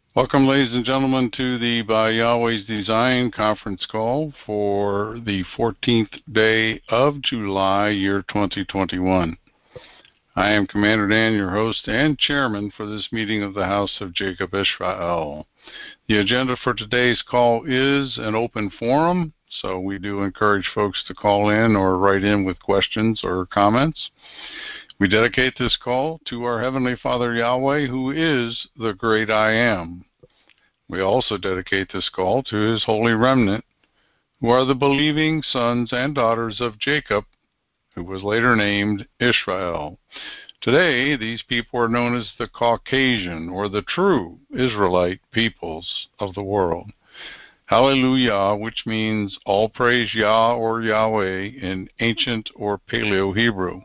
Welcome, ladies and gentlemen, to the By Yahweh's Design conference call for the 14th day of July, year 2021. I am Commander Dan, your host and chairman for this meeting of the House of Jacob Israel. The agenda for today's call is an open forum, so we do encourage folks to call in or write in with questions or comments. We dedicate this call to our Heavenly Father Yahweh, who is the great I Am. We also dedicate this call to His holy remnant, who are the believing sons and daughters of Jacob, who was later named Israel. Today, these people are known as the Caucasian, or the true Israelite peoples of the world. Hallelujah, which means all praise Yah or Yahweh in ancient or Paleo-Hebrew.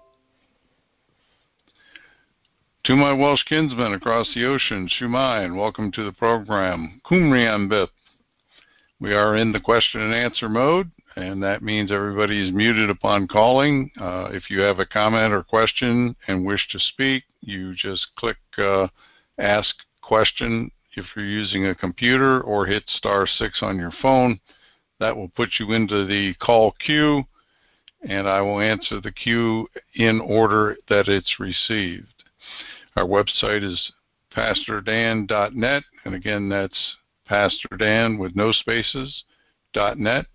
To my Welsh kinsmen across the ocean, Shumai, and welcome to the program. Kumriam Bip. We are in the question and answer mode, and that means everybody is muted upon calling. If you have a comment or question and wish to speak, you just click Ask Question if you're using a computer, or hit *6 on your phone. That will put you into the call queue, and I will answer the queue in order that it's received. Our website is pastordan.net, and again, that's pastordan with no spaces, .net.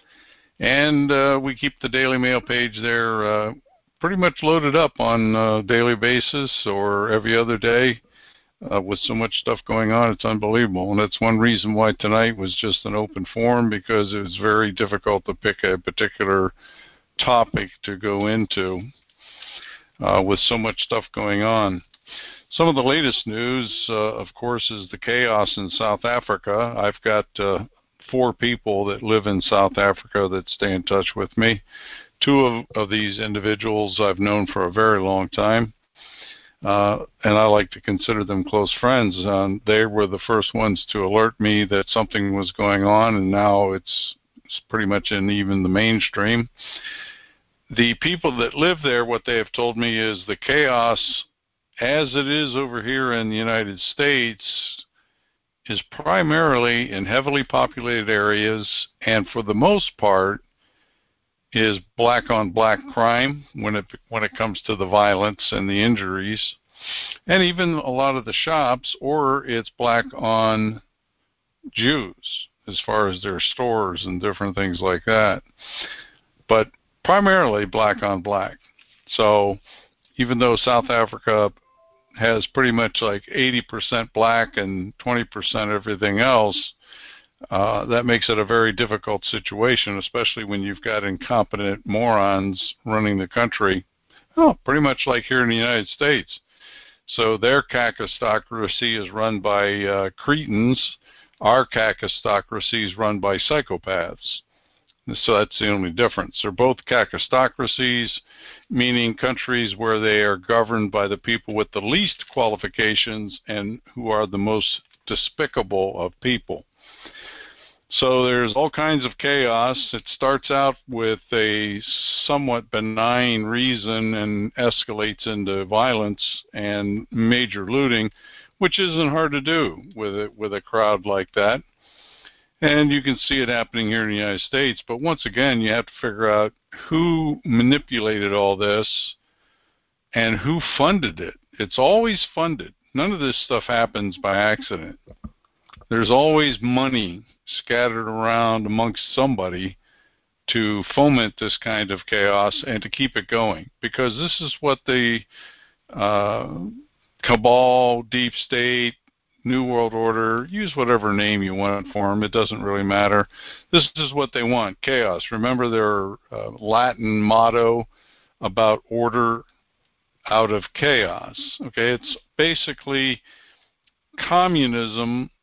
And we keep the Daily Mail page there pretty much loaded up on a daily basis or every other day with so much stuff going on. It's unbelievable, and that's one reason why tonight was just an open forum, because it was very difficult to pick a particular topic to go into with so much stuff going on. Some of the latest news, of course, is the chaos in South Africa. I've got 4 people that live in South Africa that stay in touch with me. 2 of these individuals I've known for a very long time, and I like to consider them close friends. They were the first ones to alert me that something was going on, and now it's pretty much in even the mainstream. The people that live there, what they have told me is the chaos, as it is over here in the United States, is primarily in heavily populated areas, and for the most part is black-on-black crime when it comes to the violence and the injuries, and even a lot of the shops, or it's black on Jews as far as their stores and different things like that, but primarily black on black. So even though South Africa has pretty much like 80% black and 20% everything else, that makes it a very difficult situation, especially when you've got incompetent morons running the country, pretty much like here in the United States. So their kakistocracy is run by cretins. Our kakistocracy is run by psychopaths. So that's the only difference. They're both kakistocracies, meaning countries where they are governed by the people with the least qualifications and who are the most despicable of people. So there's all kinds of chaos. It starts out with a somewhat benign reason and escalates into violence and major looting, which isn't hard to do with a crowd like that. And you can see it happening here in the United States. But once again, you have to figure out who manipulated all this and who funded it. It's always funded. None of this stuff happens by accident. There's always money scattered around amongst somebody to foment this kind of chaos and to keep it going. Because this is what the cabal, deep state, New World Order, use whatever name you want for them, it doesn't really matter. This is what they want, chaos. Remember their Latin motto about order out of chaos. Okay, it's basically communism,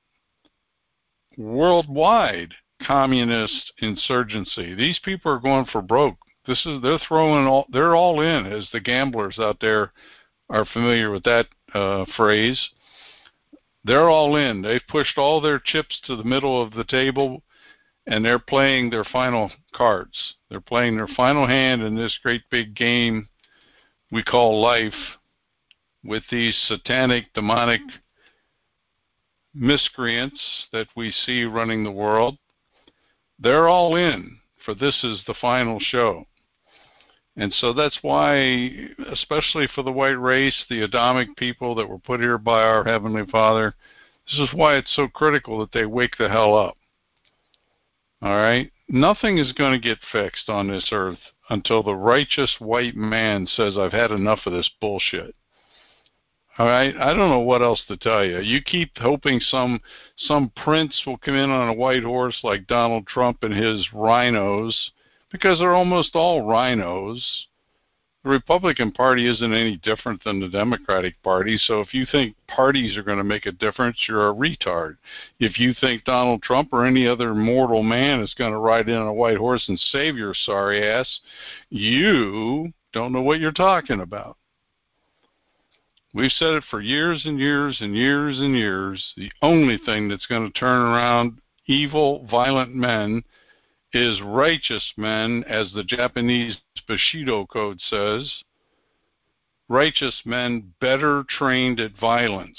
worldwide communist insurgency. These people are going for broke. They're all in, as the gamblers out there are familiar with that phrase. They're all in. They've pushed all their chips to the middle of the table, and they're playing their final cards. They're playing their final hand in this great big game we call life with these satanic, demonic miscreants that we see running the world, they're all in for this is the final show. And so that's why, especially for the white race, the Adamic people that were put here by our Heavenly Father, this is why it's so critical that they wake the hell up. All right? Nothing is going to get fixed on this earth until the righteous white man says, I've had enough of this bullshit. All right? I don't know what else to tell you. You keep hoping some prince will come in on a white horse like Donald Trump and his rhinos, because they're almost all rhinos. The Republican Party isn't any different than the Democratic Party, so if you think parties are going to make a difference, you're a retard. If you think Donald Trump or any other mortal man is going to ride in on a white horse and save your sorry ass, you don't know what you're talking about. We've said it for years and years and years and years. The only thing that's going to turn around evil, violent men is righteous men, as the Japanese Bushido Code says, righteous men better trained at violence.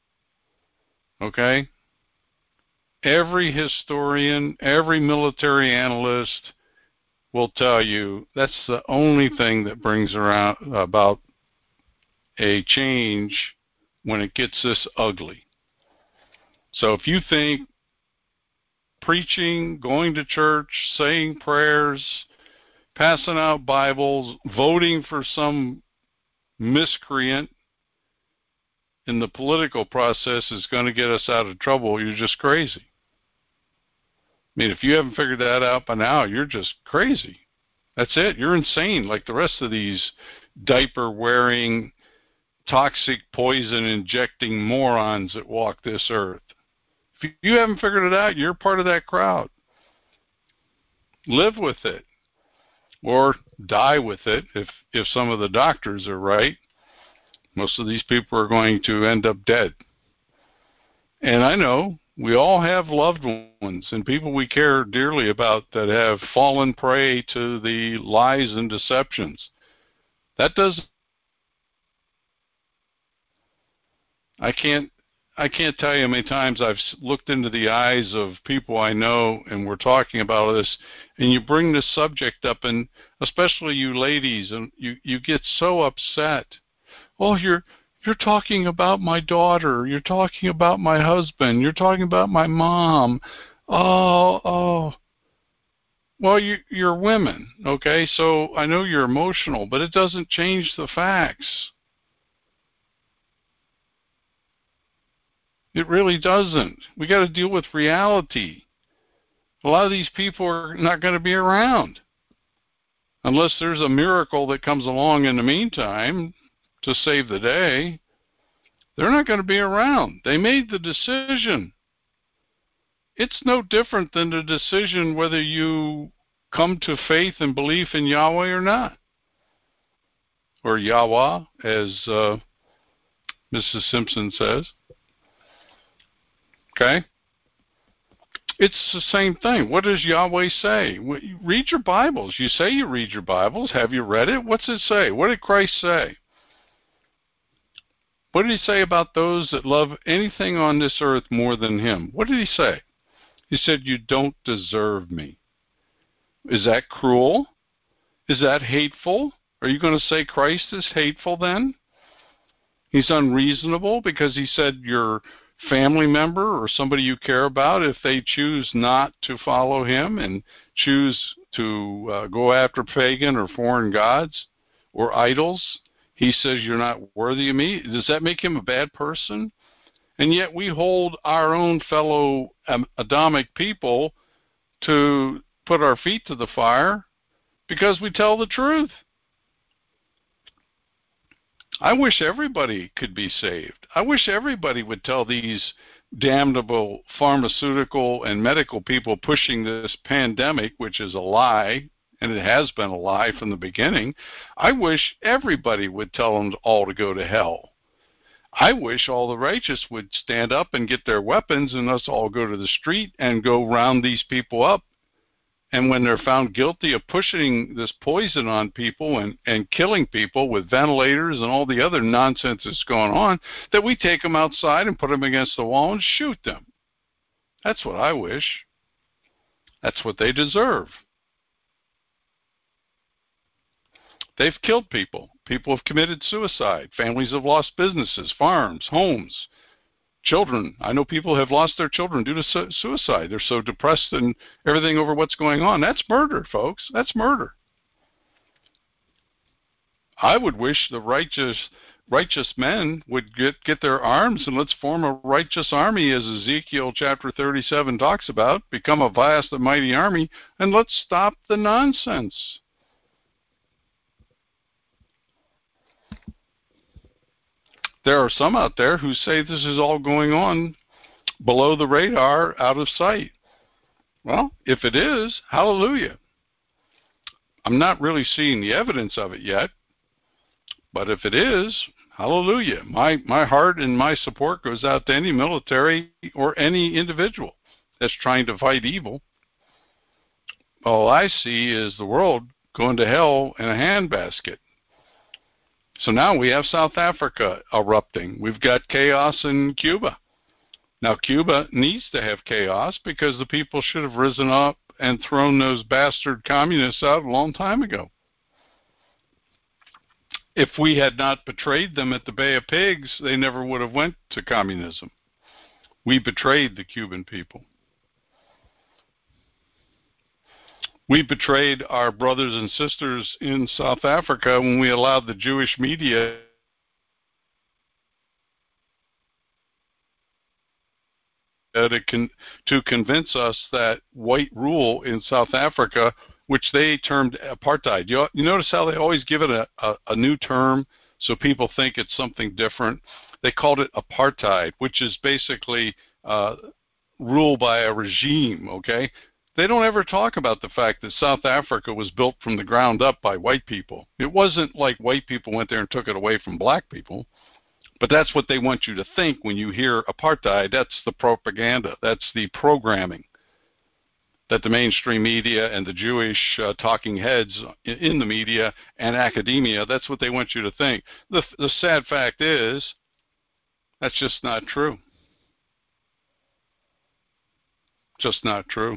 Okay? Every historian, every military analyst will tell you that's the only thing that brings around about a change when it gets this ugly. So if you think preaching, going to church, saying prayers, passing out Bibles, voting for some miscreant in the political process is going to get us out of trouble, you're just crazy. I mean, if you haven't figured that out by now, you're just crazy. That's it. You're insane, like the rest of these diaper-wearing, toxic poison-injecting morons that walk this earth. If you haven't figured it out, you're part of that crowd. Live with it. Or die with it if some of the doctors are right. Most of these people are going to end up dead. And I know we all have loved ones and people we care dearly about that have fallen prey to the lies and deceptions. That does. I can't tell you how many times I've looked into the eyes of people I know and we're talking about this, and you bring this subject up, and especially you ladies, and you get so upset. Oh, you're talking about my daughter. You're talking about my husband. You're talking about my mom. Oh. Well, you're women, okay? So I know you're emotional, but it doesn't change the facts. It really doesn't. We got to deal with reality. A lot of these people are not going to be around unless there's a miracle that comes along in the meantime to save the day. They're not going to be around. They made the decision. It's no different than the decision whether you come to faith and belief in Yahweh or not. Or Yahweh, as Mrs. Simpson says. Okay? It's the same thing. What does Yahweh say? Read your Bibles. You say you read your Bibles. Have you read it? What's it say? What did Christ say? What did he say about those that love anything on this earth more than him? What did he say? He said, you don't deserve me. Is that cruel? Is that hateful? Are you going to say Christ is hateful then? He's unreasonable because he said your family member or somebody you care about, if they choose not to follow him and choose to go after pagan or foreign gods or idols, he says you're not worthy of me. Does that make him a bad person? And yet we hold our own fellow Adamic people to put our feet to the fire because we tell the truth. I wish everybody could be saved. I wish everybody would tell these damnable pharmaceutical and medical people pushing this pandemic, which is a lie, and it has been a lie from the beginning. I wish everybody would tell them all to go to hell. I wish all the righteous would stand up and get their weapons and us all go to the street and go round these people up And when they're found guilty of pushing this poison on people and killing people with ventilators and all the other nonsense that's going on, that we take them outside and put them against the wall and shoot them. That's what I wish. That's what they deserve. They've killed people. People have committed suicide. Families have lost businesses, farms, homes, children. I know people have lost their children due to suicide. They're so depressed and everything over what's going on. That's murder, folks. That's murder. I would wish the righteous men would get their arms, and let's form a righteous army, as Ezekiel chapter 37 talks about. Become a vast and mighty army, and let's stop the nonsense. There are some out there who say this is all going on below the radar, out of sight. Well, if it is, hallelujah. I'm not really seeing the evidence of it yet, but if it is, hallelujah. My heart and my support goes out to any military or any individual that's trying to fight evil. All I see is the world going to hell in a handbasket. So now we have South Africa erupting. We've got chaos in Cuba. Now, Cuba needs to have chaos because the people should have risen up and thrown those bastard communists out a long time ago. If we had not betrayed them at the Bay of Pigs, they never would have went to communism. We betrayed the Cuban people. We betrayed our brothers and sisters in South Africa when we allowed the Jewish media to convince us that white rule in South Africa, which they termed apartheid. You notice how they always give it a new term so people think it's something different? They called it apartheid, which is basically rule by a regime, okay? They don't ever talk about the fact that South Africa was built from the ground up by white people. It wasn't like white people went there and took it away from black people. But that's what they want you to think when you hear apartheid. That's the propaganda. That's the programming that the mainstream media and the Jewish talking heads in the media and academia, that's what they want you to think. The sad fact is that's just not true. Just not true.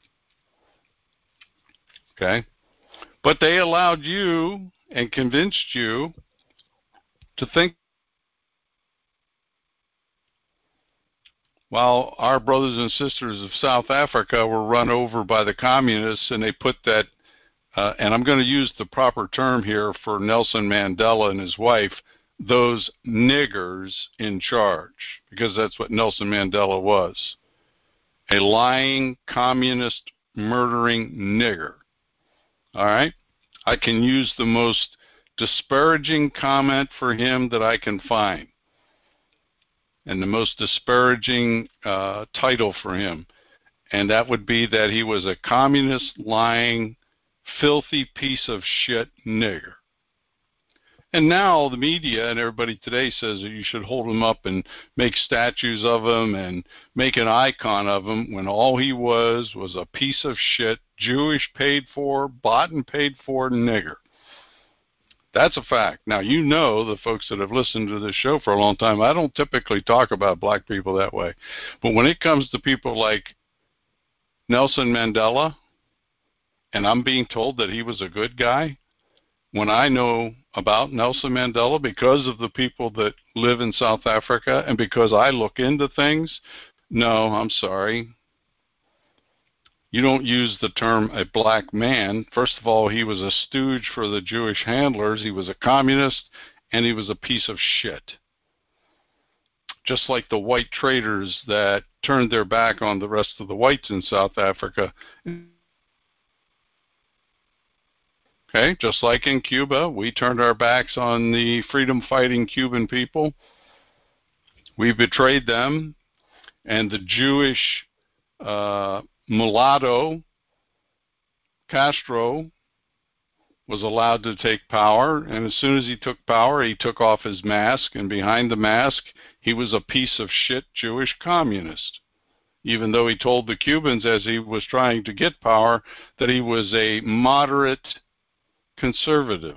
Okay? But they allowed you and convinced you to think while our brothers and sisters of South Africa were run over by the communists, and they put that, and I'm going to use the proper term here for Nelson Mandela and his wife, those niggers in charge, because that's what Nelson Mandela was, a lying, communist, murdering nigger. All right? I can use the most disparaging comment for him that I can find, and the most disparaging title for him, and that would be that he was a communist, lying, filthy piece of shit nigger. And now the media and everybody today says that you should hold him up and make statues of him and make an icon of him, when all he was a piece of shit, Jewish paid for, bought and paid for nigger. That's a fact. Now, you know, the folks that have listened to this show for a long time, I don't typically talk about black people that way. But when it comes to people like Nelson Mandela, and I'm being told that he was a good guy, when I know about Nelson Mandela because of the people that live in South Africa and because I look into things, no, I'm sorry. You don't use the term a black man. First of all, he was a stooge for the Jewish handlers. He was a communist, and he was a piece of shit. Just like the white traders that turned their back on the rest of the whites in South Africa. Okay, just like in Cuba, we turned our backs on the freedom-fighting Cuban people. We betrayed them, and the Jewish mulatto Castro was allowed to take power, and as soon as he took power, he took off his mask, and behind the mask, he was a piece of shit Jewish communist. even though he told the Cubans as he was trying to get power that he was a moderate conservative.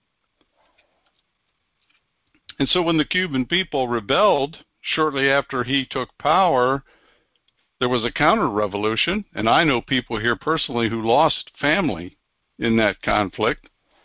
And so when the Cuban people rebelled shortly after he took power, there was a counter-revolution, and I know people here personally who lost family in that conflict.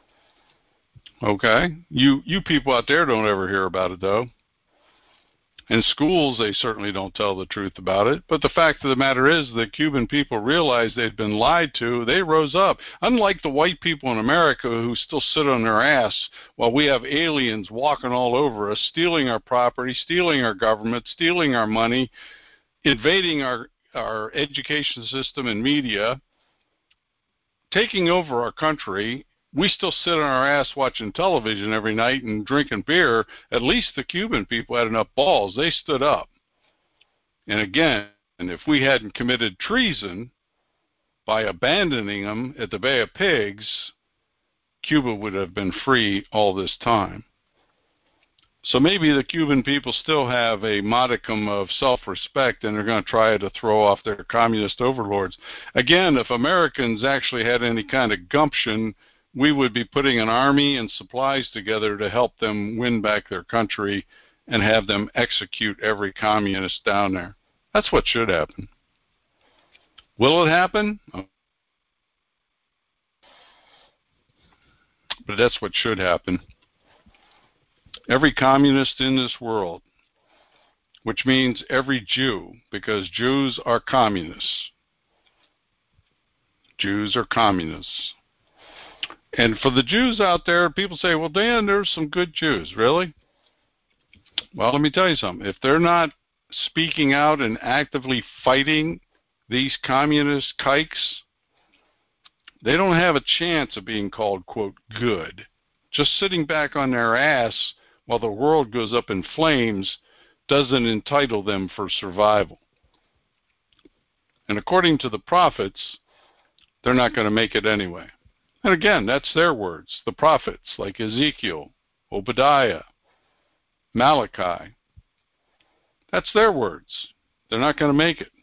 Okay? You people out there don't ever hear about it, though. In schools, they certainly don't tell the truth about it. But the fact of the matter is the Cuban people realized they'd been lied to. They rose up. Unlike the white people in America who still sit on their ass while we have aliens walking all over us, stealing our property, stealing our government, stealing our money, invading our education system and media, taking over our country. We still sit on our ass watching television every night and drinking beer. At least the Cuban people had enough balls. They stood up. And again, if we hadn't committed treason by abandoning them at the Bay of Pigs, Cuba would have been free all this time. So maybe the Cuban people still have a modicum of self-respect, and they're going to try to throw off their communist overlords. Again, if Americans actually had any kind of gumption, we would be putting an army and supplies together to help them win back their country and have them execute every communist down there. That's what should happen. Will it happen? But that's what should happen. Every communist in this world, which means every Jew, because Jews are communists. Jews are communists. And for the Jews out there, people say, well, Dan, there's some good Jews. Really? Well, let me tell you something. If they're not speaking out and actively fighting these communist kikes, they don't have a chance of being called, quote, good. Just sitting back on their ass while the world goes up in flames doesn't entitle them for survival. And according to the prophets, they're not going to make it anyway. And again, that's their words, the prophets like Ezekiel, Obadiah, Malachi. That's their words. They're not going to make it.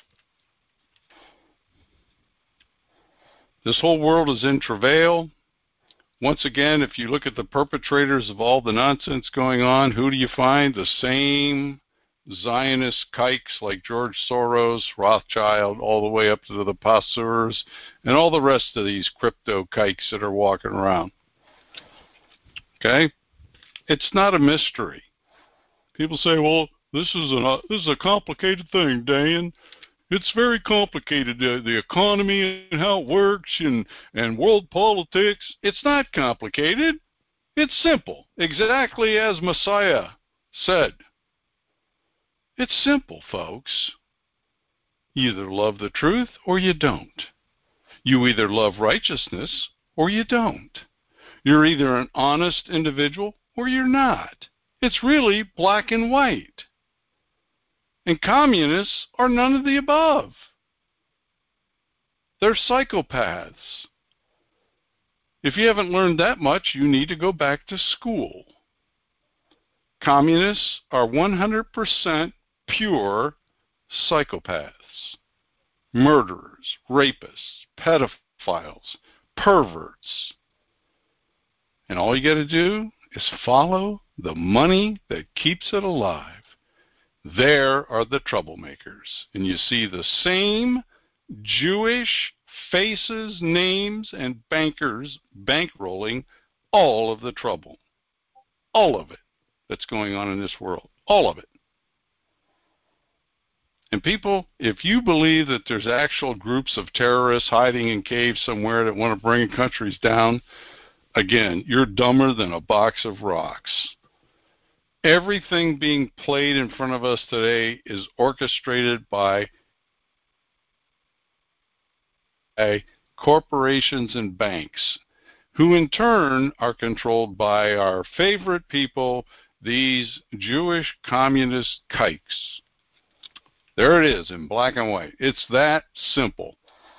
This whole world is in travail. Once again, if you look at the perpetrators of all the nonsense going on, who do you find? The same Zionist kikes like George Soros, Rothschild, all the way up to the Passeurs, and all the rest of these crypto kikes that are walking around. Okay? It's not a mystery. People say, well, this is a complicated thing, Dan. It's very complicated, the economy and how it works and world politics. It's not complicated. It's simple, exactly as Messiah said. It's simple, folks. You either love the truth or you don't. You either love righteousness or you don't. You're either an honest individual or you're not. It's really black and white. And communists are none of the above. They're psychopaths. If you haven't learned that much, you need to go back to school. Communists are 100% pure psychopaths, murderers, rapists, pedophiles, perverts. And all you got to do is follow the money that keeps it alive. There are the troublemakers. And you see the same Jewish faces, names, and bankers bankrolling all of the trouble. All of it that's going on in this world. All of it. And people, if you believe that there's actual groups of terrorists hiding in caves somewhere that want to bring countries down, again, you're dumber than a box of rocks. Everything being played in front of us today is orchestrated by corporations and banks, who in turn are controlled by our favorite people, these Jewish communist kikes. There it is in black and white. It's that simple.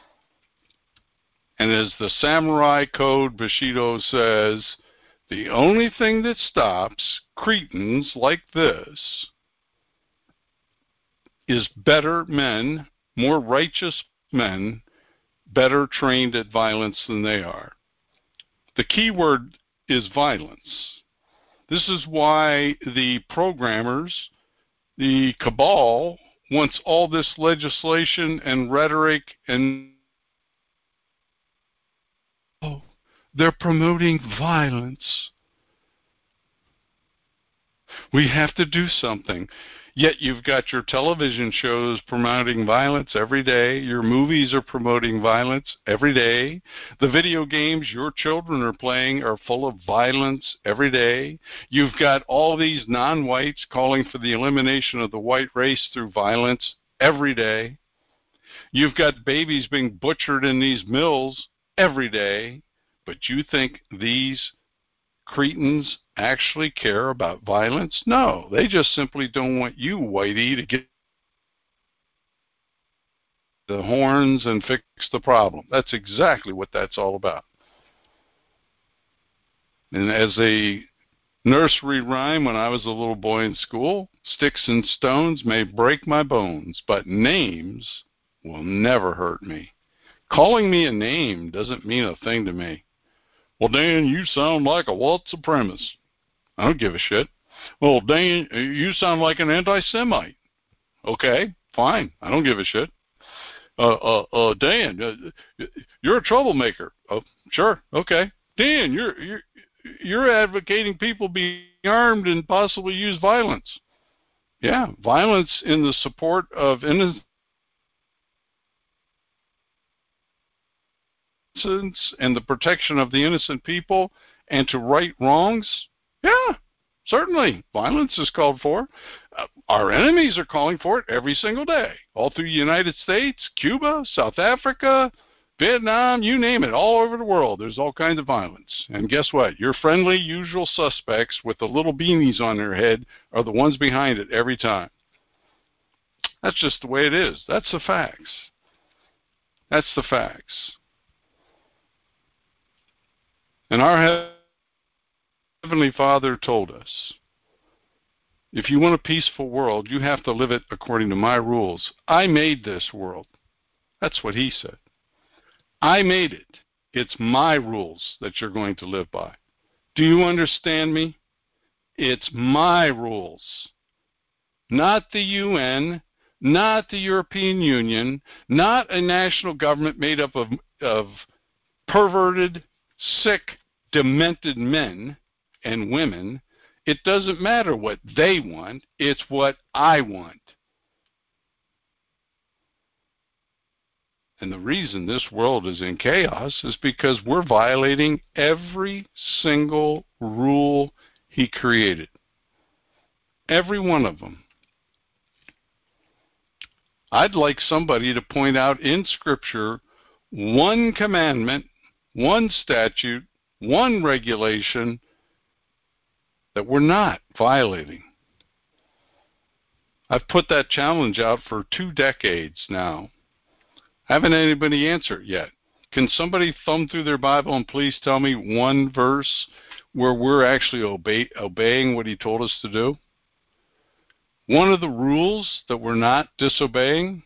And as the Samurai Code Bushido says, the only thing that stops cretins like this is better men, more righteous men, better trained at violence than they are. The key word is violence. This is why the programmers, the cabal, wants all this legislation and rhetoric, and they're promoting violence. We have to do something. Yet you've got your television shows promoting violence every day. Your movies are promoting violence every day. The video games your children are playing are full of violence every day. You've got all these non-whites calling for the elimination of the white race through violence every day. You've got babies being butchered in these mills every day. But you think these cretins actually care about violence? No, they just simply don't want you, whitey, to get the horns and fix the problem. That's exactly what that's all about. And as a nursery rhyme when I was a little boy in school, sticks and stones may break my bones, but names will never hurt me. Calling me a name doesn't mean a thing to me. Well, Dan, you sound like a white supremacist. I don't give a shit. Well, Dan, you sound like an anti-Semite. Okay, fine. I don't give a shit. Dan, you're a troublemaker. Oh, sure. Okay. Dan, you're advocating people be armed and possibly use violence. Yeah, violence in the support of innocence and the protection of the innocent people and to right wrongs? Yeah, certainly. Violence is called for. Our enemies are calling for it every single day. All through the United States, Cuba, South Africa, Vietnam, you name it, all over the world. There's all kinds of violence. And guess what? Your friendly usual suspects with the little beanies on their head are the ones behind it every time. That's just the way it is. That's the facts. That's the facts. And our Heavenly Father told us, if you want a peaceful world, you have to live it according to my rules. I made this world. That's what He said. I made it. It's my rules that you're going to live by. Do you understand me? It's my rules. Not the UN, not the European Union, not a national government made up of perverted, sick, demented men and women. It doesn't matter what they want. It's what I want. And the reason this world is in chaos is because we're violating every single rule He created. Every one of them. I'd like somebody to point out in Scripture one commandment, one statute, one regulation that we're not violating. I've put that challenge out for 2 decades now. Haven't anybody answer it yet. Can somebody thumb through their Bible and please tell me one verse where we're actually obeying what He told us to do? One of the rules that we're not disobeying,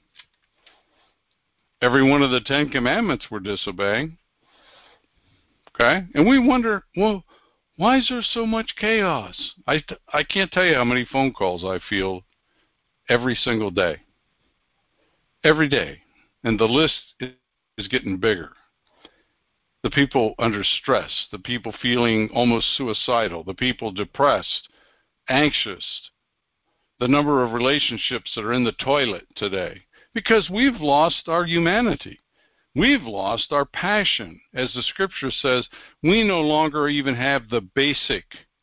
every one of the 10 commandments we're disobeying. Okay? And we wonder, well, why is there so much chaos? I can't tell you how many phone calls I feel every single day. Every day. And the list is getting bigger. The people under stress, the people feeling almost suicidal, the people depressed, anxious, the number of relationships that are in the toilet today. Because we've lost our humanity. We've lost our passion. As the Scripture says, we no longer even have the basic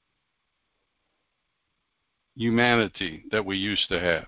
humanity that we used to have.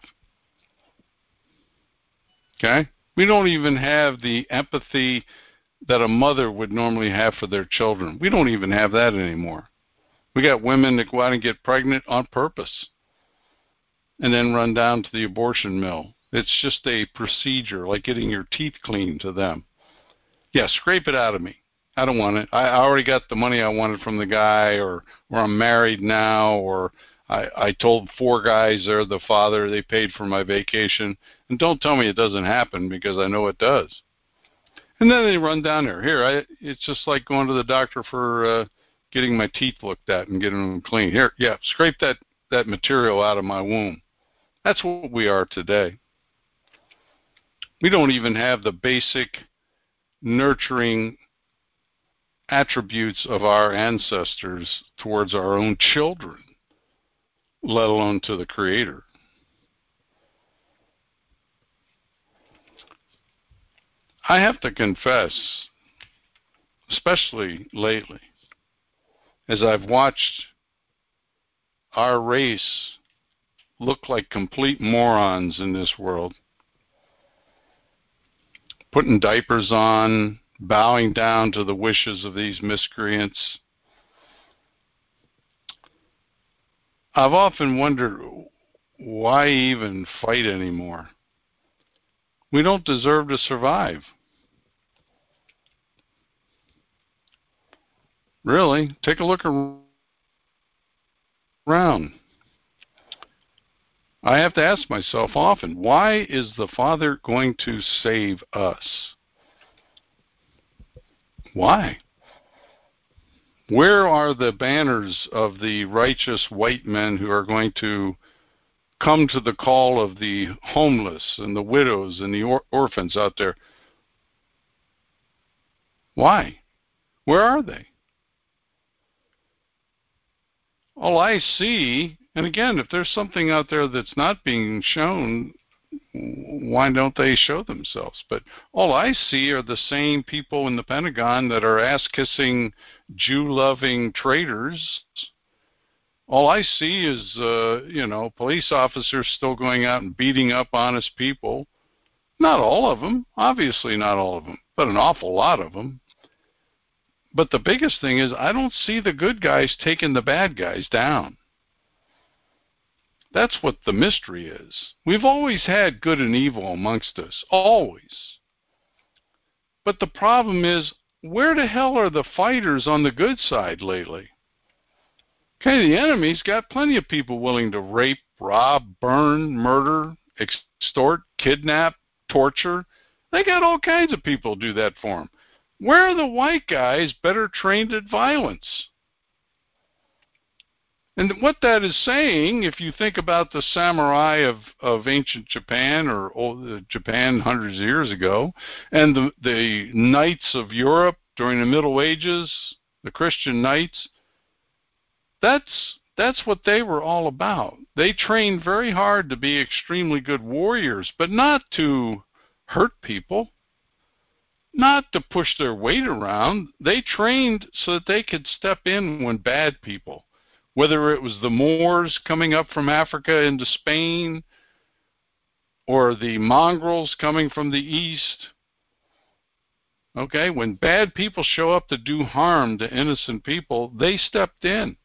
Okay? We don't even have the empathy that a mother would normally have for their children. We don't even have that anymore. We got women that go out and get pregnant on purpose and then run down to the abortion mill. It's just a procedure, like getting your teeth cleaned to them. Yeah, scrape it out of me. I don't want it. I already got the money I wanted from the guy, or I'm married now, or I told 4 guys they're the father. They paid for my vacation. And don't tell me it doesn't happen, because I know it does. And then they run down there. It's just like going to the doctor for getting my teeth looked at and getting them clean. Here, yeah, scrape that material out of my womb. That's what we are today. We don't even have the basic nurturing attributes of our ancestors towards our own children, let alone to the Creator. I have to confess, especially lately, as I've watched our race look like complete morons in this world, putting diapers on, bowing down to the wishes of these miscreants. I've often wondered, why even fight anymore? We don't deserve to survive. Really, take a look around. I have to ask myself often, why is the Father going to save us? Why? Where are the banners of the righteous white men who are going to come to the call of the homeless and the widows and the orphans out there? Why? Where are they? All I see, and again, if there's something out there that's not being shown, why don't they show themselves? But all I see are the same people in the Pentagon that are ass-kissing, Jew-loving traitors. All I see is, police officers still going out and beating up honest people. Not all of them, obviously not all of them, but an awful lot of them. But the biggest thing is, I don't see the good guys taking the bad guys down. That's what the mystery is. We've always had good and evil amongst us, always. But the problem is, where the hell are the fighters on the good side lately? Okay, the enemy's got plenty of people willing to rape, rob, burn, murder, extort, kidnap, torture. They got all kinds of people do that for them. Where are the white guys better trained at violence? And what that is saying, if you think about the samurai of ancient Japan, or Japan hundreds of years ago, and the knights of Europe during the Middle Ages, the Christian knights, that's what they were all about. They trained very hard to be extremely good warriors, but not to hurt people, not to push their weight around. They trained so that they could step in when bad people, whether it was the Moors coming up from Africa into Spain, or the mongrels coming from the east. Okay, when bad people show up to do harm to innocent people, they stepped in.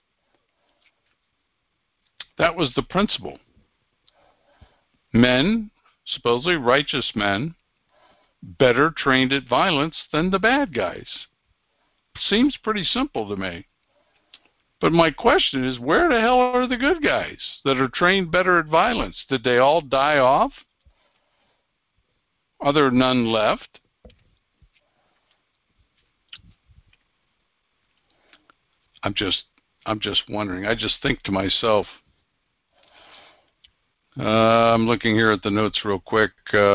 That was the principle. Men, supposedly righteous men, better trained at violence than the bad guys. Seems pretty simple to me. But my question is, where the hell are the good guys that are trained better at violence? Did they all die off? Are there none left? I'm just wondering. I just think to myself, I'm looking here at the notes real quick.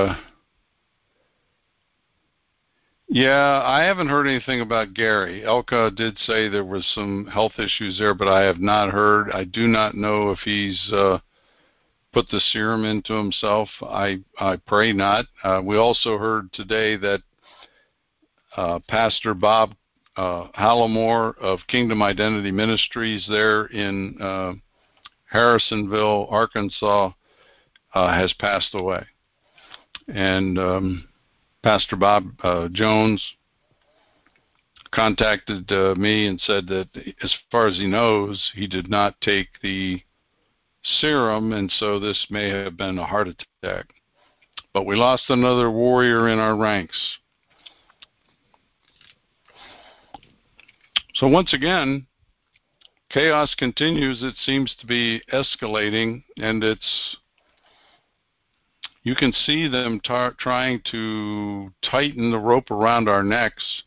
Yeah, I haven't heard anything about Gary. Elka did say there was some health issues there, but I have not heard. I do not know if he's put the serum into himself. I pray not. We also heard today that Pastor Bob Hallamore of Kingdom Identity Ministries there in Harrisonville, Arkansas, has passed away. And Pastor Bob Jones contacted me and said that as far as he knows, he did not take the serum, and so this may have been a heart attack. But we lost another warrior in our ranks. So once again, chaos continues. It seems to be escalating, and you can see them trying to tighten the rope around our necks.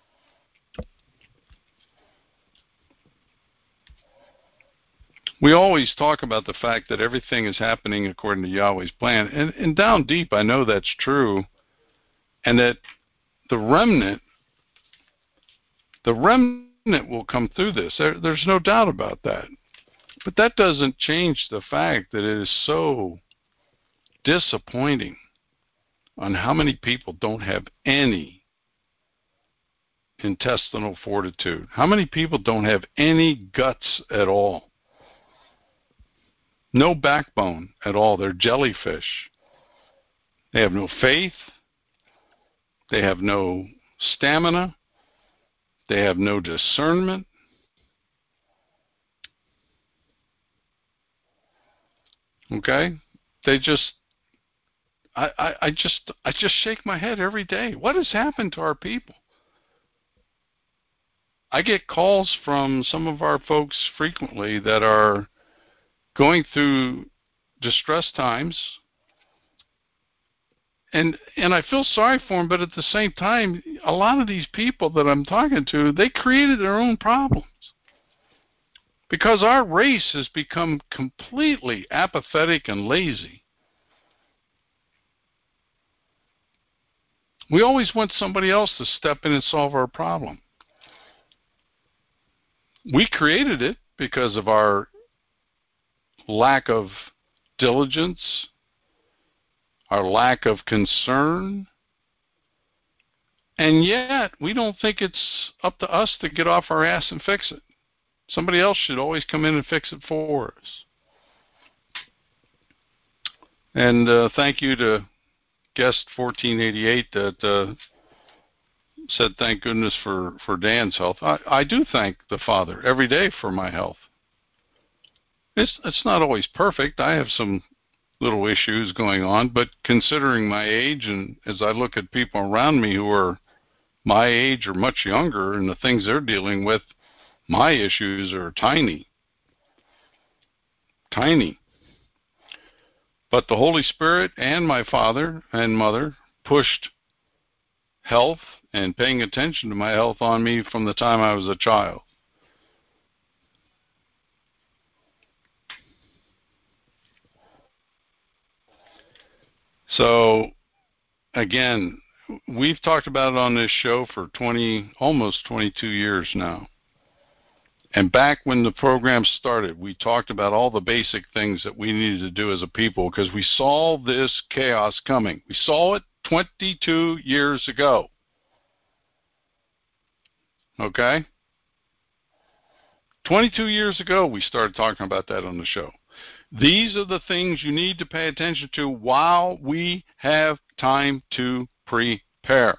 We always talk about the fact that everything is happening according to Yahweh's plan, and down deep I know that's true, and that the remnant will come through this. There's no doubt about that. But that doesn't change the fact that it is so disappointing on how many people don't have any intestinal fortitude. How many people don't have any guts at all? No backbone at all. They're jellyfish. They have no faith. They have no stamina. They have no discernment. Okay? They just, I just shake my head every day. What has happened to our people? I get calls from some of our folks frequently that are going through distress times, and I feel sorry for them, but at the same time, a lot of these people that I'm talking to, they created their own problems. Because our race has become completely apathetic and lazy. We always want somebody else to step in and solve our problem. We created it because of our lack of diligence, our lack of concern, and yet we don't think it's up to us to get off our ass and fix it. Somebody else should always come in and fix it for us. And thank you to guest 1488 that said thank goodness for Dan's health. I do thank the Father every day for my health. It's not always perfect. I have some little issues going on, but considering my age, and as I look at people around me who are my age or much younger and the things they're dealing with, my issues are tiny. Tiny. But the Holy Spirit and my father and mother pushed health and paying attention to my health on me from the time I was a child. So, again, we've talked about it on this show for almost 22 years now. And back when the program started, we talked about all the basic things that we needed to do as a people because we saw this chaos coming. We saw it 22 years ago. Okay? 22 years ago, we started talking about that on the show. These are the things you need to pay attention to while we have time to prepare.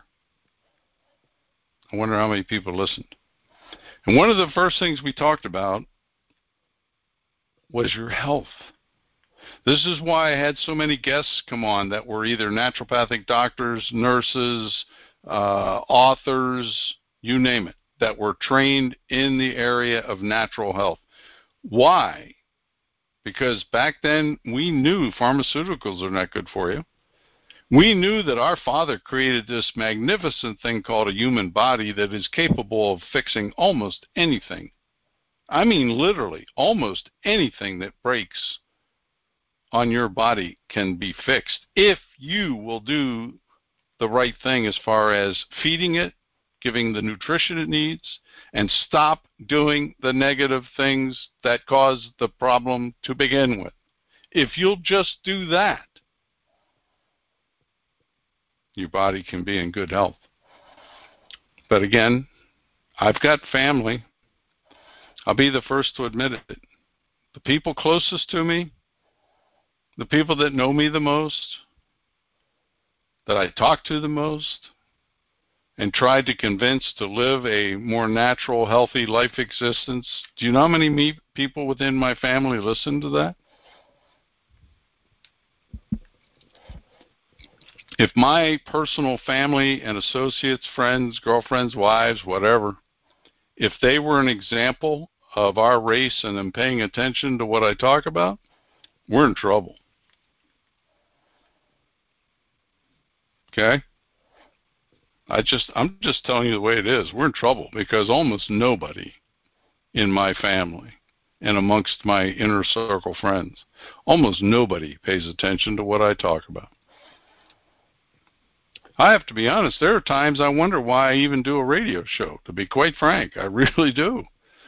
I wonder how many people listened. And one of the first things we talked about was your health. This is why I had so many guests come on that were either naturopathic doctors, nurses, authors, you name it, that were trained in the area of natural health. Why? Because back then we knew pharmaceuticals are not good for you. We knew that our Father created this magnificent thing called a human body that is capable of fixing almost anything. I mean literally, almost anything that breaks on your body can be fixed if you will do the right thing as far as feeding it, giving the nutrition it needs, and stop doing the negative things that cause the problem to begin with. If you'll just do that, your body can be in good health. But again, I've got family. I'll be the first to admit it. The people closest to me, the people that know me the most, that I talk to the most, and tried to convince to live a more natural, healthy life existence. Do you know how many people within my family listen to that? If my personal family and associates, friends, girlfriends, wives, whatever, if they were an example of our race and them paying attention to what I talk about, we're in trouble. Okay? I'm just telling you the way it is. We're in trouble because almost nobody in my family and amongst my inner circle friends, almost nobody pays attention to what I talk about. I have to be honest, there are times I wonder why I even do a radio show, to be quite frank. I really do.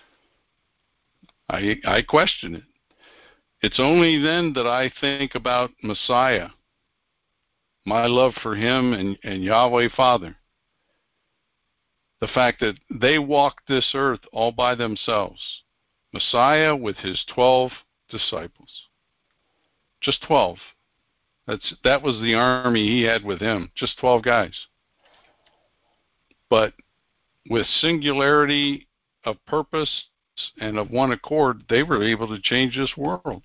I question it. It's only then that I think about Messiah, my love for him and Yahweh Father. The fact that they walked this earth all by themselves. Messiah with his 12 disciples. Just 12. That was the army he had with him. Just 12 guys. But with singularity of purpose and of one accord, they were able to change this world.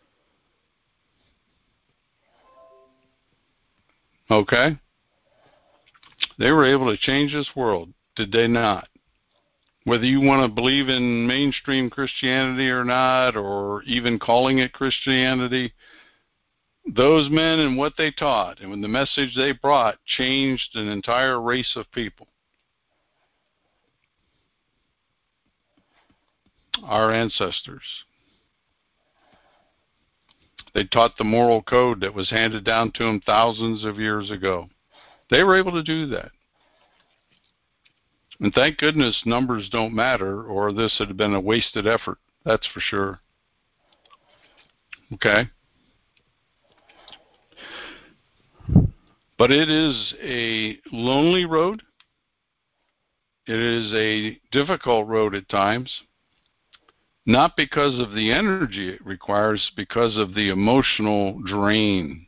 Okay? They were able to change this world. Did they not? Whether you want to believe in mainstream Christianity or not, or even calling it Christianity, those men and what they taught and when the message they brought changed an entire race of people. Our ancestors. They taught the moral code that was handed down to them thousands of years ago. They were able to do that. And thank goodness numbers don't matter, or this had been a wasted effort. That's for sure. Okay? But it is a lonely road. It is a difficult road at times. Not because of the energy it requires, because of the emotional drain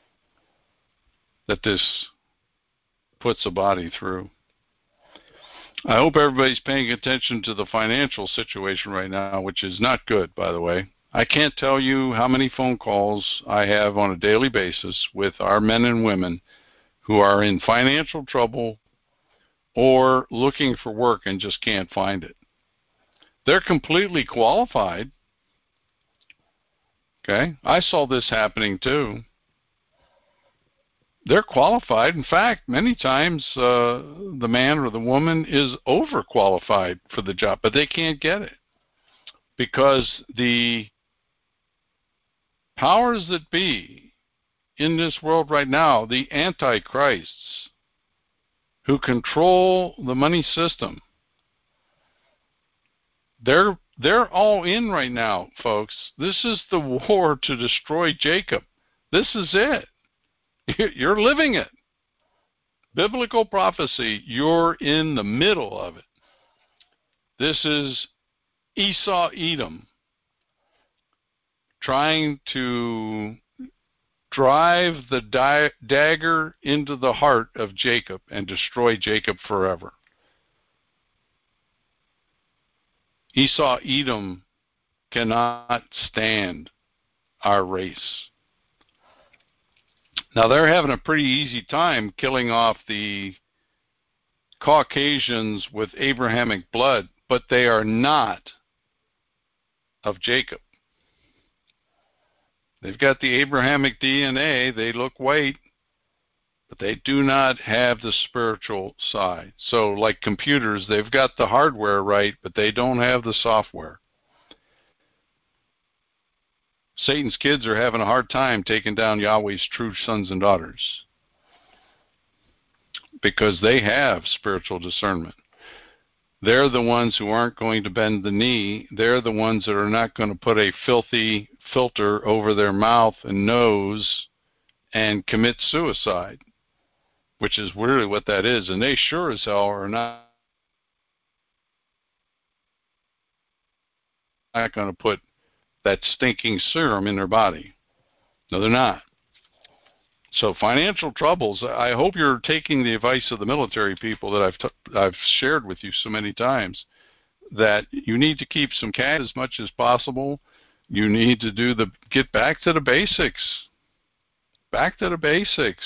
that this puts a body through. I hope everybody's paying attention to the financial situation right now, which is not good, by the way. I can't tell you how many phone calls I have on a daily basis with our men and women who are in financial trouble or looking for work and just can't find it. They're completely qualified. Okay? I saw this happening too. They're qualified. In fact, many times the man or the woman is overqualified for the job, but they can't get it because the powers that be in this world right now, the antichrists who control the money system, they're all in right now, folks. This is the war to destroy Jacob. This is it. You're living it. Biblical prophecy, you're in the middle of it. This is Esau Edom trying to drive the dagger into the heart of Jacob and destroy Jacob forever. Esau Edom cannot stand our race. Now, they're having a pretty easy time killing off the Caucasians with Abrahamic blood, but they are not of Jacob. They've got the Abrahamic DNA. They look white, but they do not have the spiritual side. So, like computers, they've got the hardware right, but they don't have the software. Satan's kids are having a hard time taking down Yahweh's true sons and daughters because they have spiritual discernment. They're the ones who aren't going to bend the knee. They're the ones that are not going to put a filthy filter over their mouth and nose and commit suicide, which is really what that is. And they sure as hell are not going to put that stinking serum in their body. No, they're not. So financial troubles, I hope you're taking the advice of the military people that I've shared with you so many times, that you need to keep some cash as much as possible. You need to get back to the basics. Back to the basics.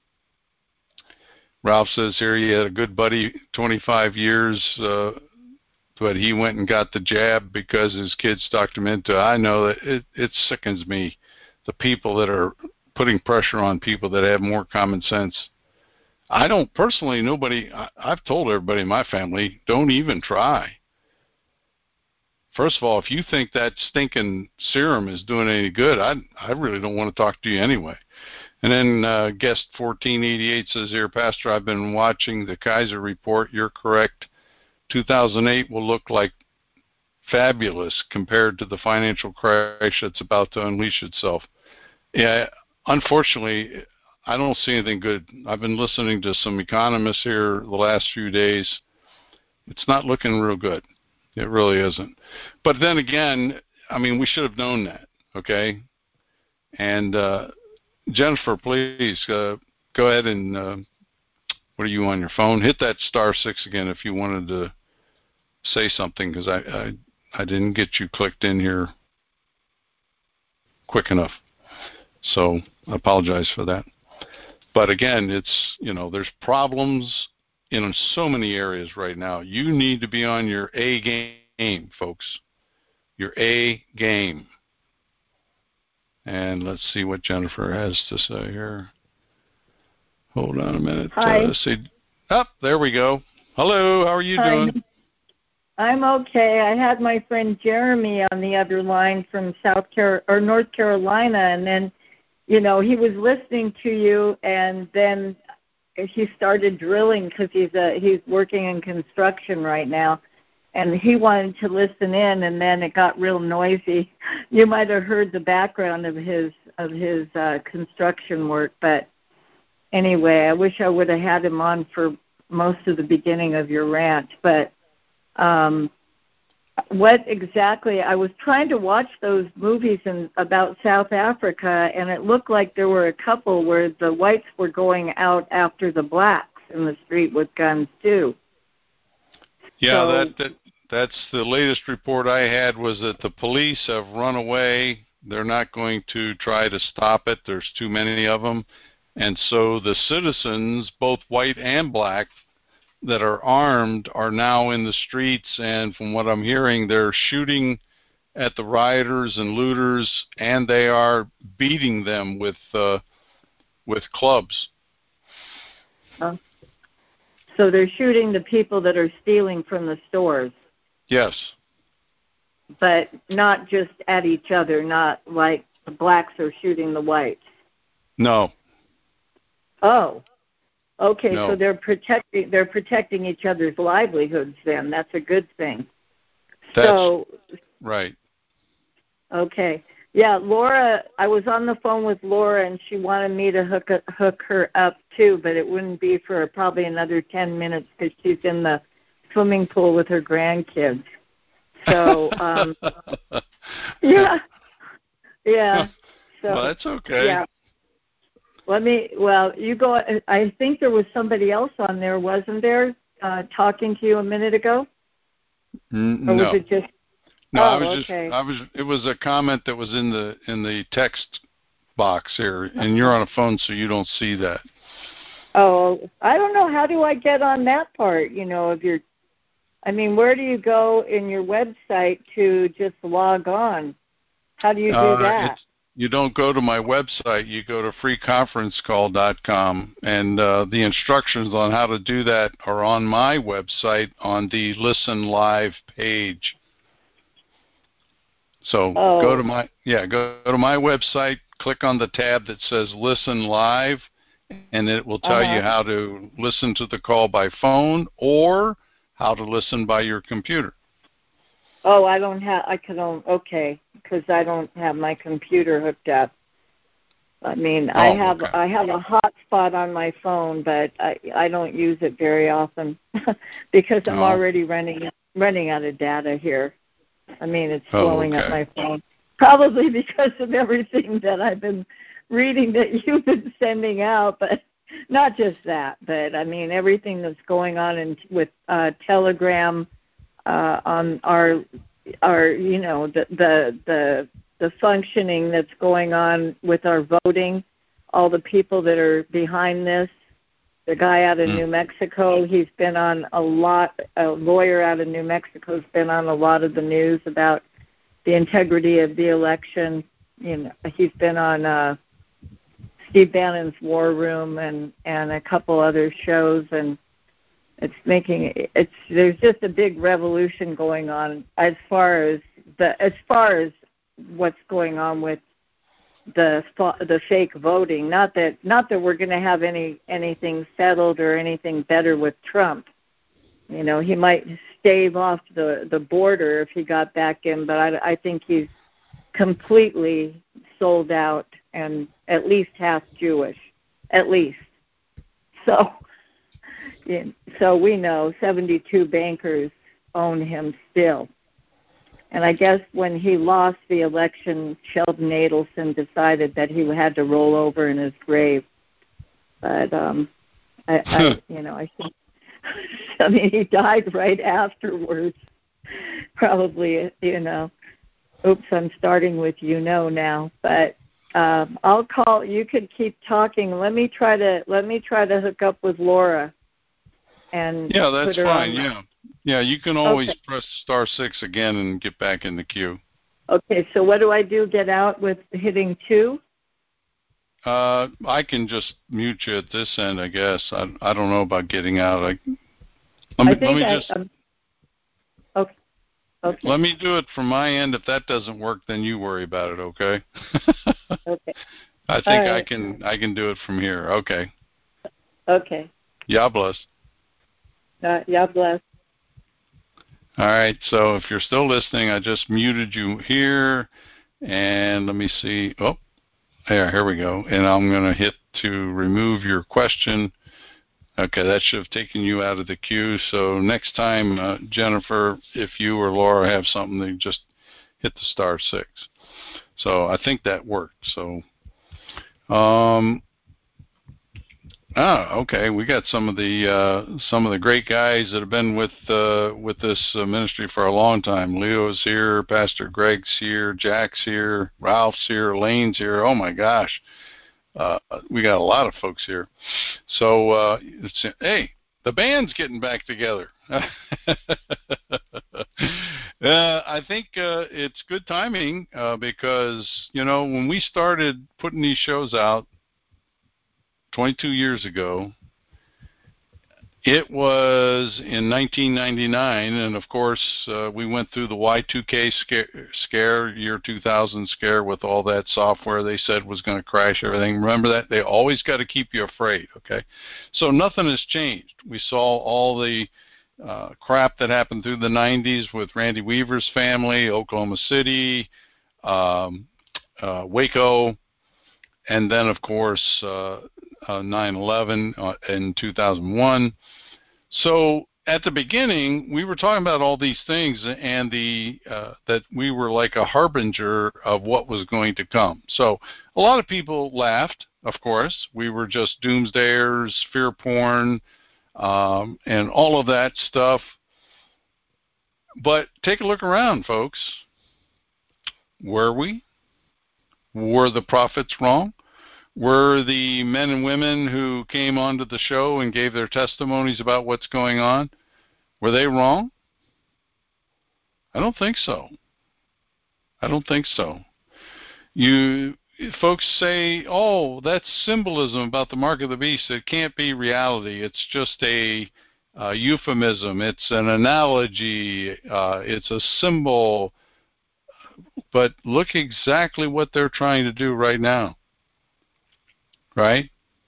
Ralph says here he had a good buddy, 25 years but he went and got the jab because his kids talked him into it. I know that it sickens me, the people that are putting pressure on people that have more common sense. I don't personally, I've told everybody in my family, don't even try. First of all, if you think that stinking serum is doing any good, I really don't want to talk to you anyway. And then guest 1488 says here, Pastor, I've been watching the Kaiser report. You're correct. 2008 will look like fabulous compared to the financial crash that's about to unleash itself. Yeah, unfortunately, I don't see anything good. I've been listening to some economists here the last few days. It's not looking real good. It really isn't. But then again, I mean, we should have known that, okay? And Jennifer, please go ahead and, what are you on your phone? Hit that *6 again if you wanted to say something, because I didn't get you clicked in here quick enough. So I apologize for that. But again, it's, there's problems in so many areas right now. You need to be on your A game, folks. Your A game. And let's see what Jennifer has to say here. Hold on a minute. Hi. There we go. Hello, how are you doing? I'm okay. I had my friend Jeremy on the other line from North Carolina, and then, he was listening to you, and then he started drilling because he's working in construction right now, and he wanted to listen in, and then it got real noisy. You might have heard the background of his construction work, but anyway, I wish I would have had him on for most of the beginning of your rant, but what exactly, I was trying to watch those movies about South Africa, and it looked like there were a couple where the whites were going out after the blacks in the street with guns too. Yeah, so, that's the latest report I had, was that the police have run away. They're not going to try to stop it. There's too many of them. And so the citizens, both white and black, that are armed are now in the streets, and from what I'm hearing, they're shooting at the rioters and looters, and they are beating them with clubs. So they're shooting the people that are stealing from the stores? Yes. But not just at each other, not like the blacks are shooting the whites? No. Oh. Okay, no. So they're protecting each other's livelihoods then. That's a good thing. Right. Okay. Yeah, Laura, I was on the phone with Laura, and she wanted me to hook her up too, but it wouldn't be for probably another 10 minutes because she's in the swimming pool with her grandkids. So, yeah. So, well, that's okay. Yeah. You go. I think there was somebody else on there, wasn't there, talking to you a minute ago? No. Or was it just? No, okay. It was a comment that was in the text box here, and you're on a phone, so you don't see that. Oh, I don't know. How do I get on that part? Of your. I mean, where do you go in your website to just log on? How do you do that? You don't go to my website. You go to freeconferencecall.com, and the instructions on how to do that are on my website on the Listen Live page. So go to my website, click on the tab that says Listen Live, and it will tell you how to listen to the call by phone or how to listen by your computer. Oh, okay, because I don't have my computer hooked up. I mean, I have a hotspot on my phone, but I don't use it very often because I'm already running out of data here. I mean, it's blowing up my phone. Probably because of everything that I've been reading that you've been sending out, but not just that. But, I mean, everything that's going on with Telegram, on our the functioning that's going on with our voting, all the people that are behind this, The guy out of New Mexico, he's been on a lawyer out of New Mexico has been on a lot of the news about the integrity of the election. He's been on Steve Bannon's War Room and a couple other shows, and there's just a big revolution going on as far as what's going on with the fake voting. Not that we're going to have anything settled or anything better with Trump. He might stave off the border if he got back in, but I think he's completely sold out and at least half Jewish, at least. So we know 72 bankers own him still. And I guess when he lost the election, Sheldon Adelson decided that he had to roll over in his grave. But I think, I mean, he died right afterwards. Probably, oops, I'm starting with now. But I'll call. You could keep talking. Let me try to hook up with Laura. And yeah, that's fine. On. Yeah, you can always press *6 again and get back in the queue. Okay, so what do I do? Get out with hitting 2? I can just mute you at this end, I guess. I don't know about getting out. Okay. Let me do it from my end. If that doesn't work, then you worry about it. Okay. Okay. I think right. I can do it from here. Okay. Okay. Yah bless. Yah bless. All right. So if you're still listening, I just muted you here, and let me see. Oh, here we go. And I'm going to hit to remove your question. Okay, that should have taken you out of the queue. So next time, Jennifer, if you or Laura have something, then just hit the *6. So I think that worked. So, okay, we got some of the great guys that have been with this ministry for a long time. Leo's here, Pastor Greg's here, Jack's here, Ralph's here, Lane's here. Oh my gosh. We got a lot of folks here. So, hey, the band's getting back together. I think it's good timing because, when we started putting these shows out 22 years ago, it was in 1999, and of course, we went through the Y2K scare, year 2000 scare, with all that software they said was going to crash everything. Remember that? They always got to keep you afraid, okay? So nothing has changed. We saw all the crap that happened through the 90s with Randy Weaver's family, Oklahoma City, Waco, and then, of course, 9/11 in 2001. So at the beginning, we were talking about all these things, and that we were like a harbinger of what was going to come. So a lot of people laughed, of course. We were just doomsdayers, fear porn, and all of that stuff. But take a look around, folks. Were we? Were the prophets wrong? Were the men and women who came onto the show and gave their testimonies about what's going on, were they wrong? I don't think so. You folks say, oh, that's symbolism about the mark of the beast. It can't be reality. It's just a euphemism. It's an analogy. It's a symbol. But look exactly what they're trying to do right now. Right?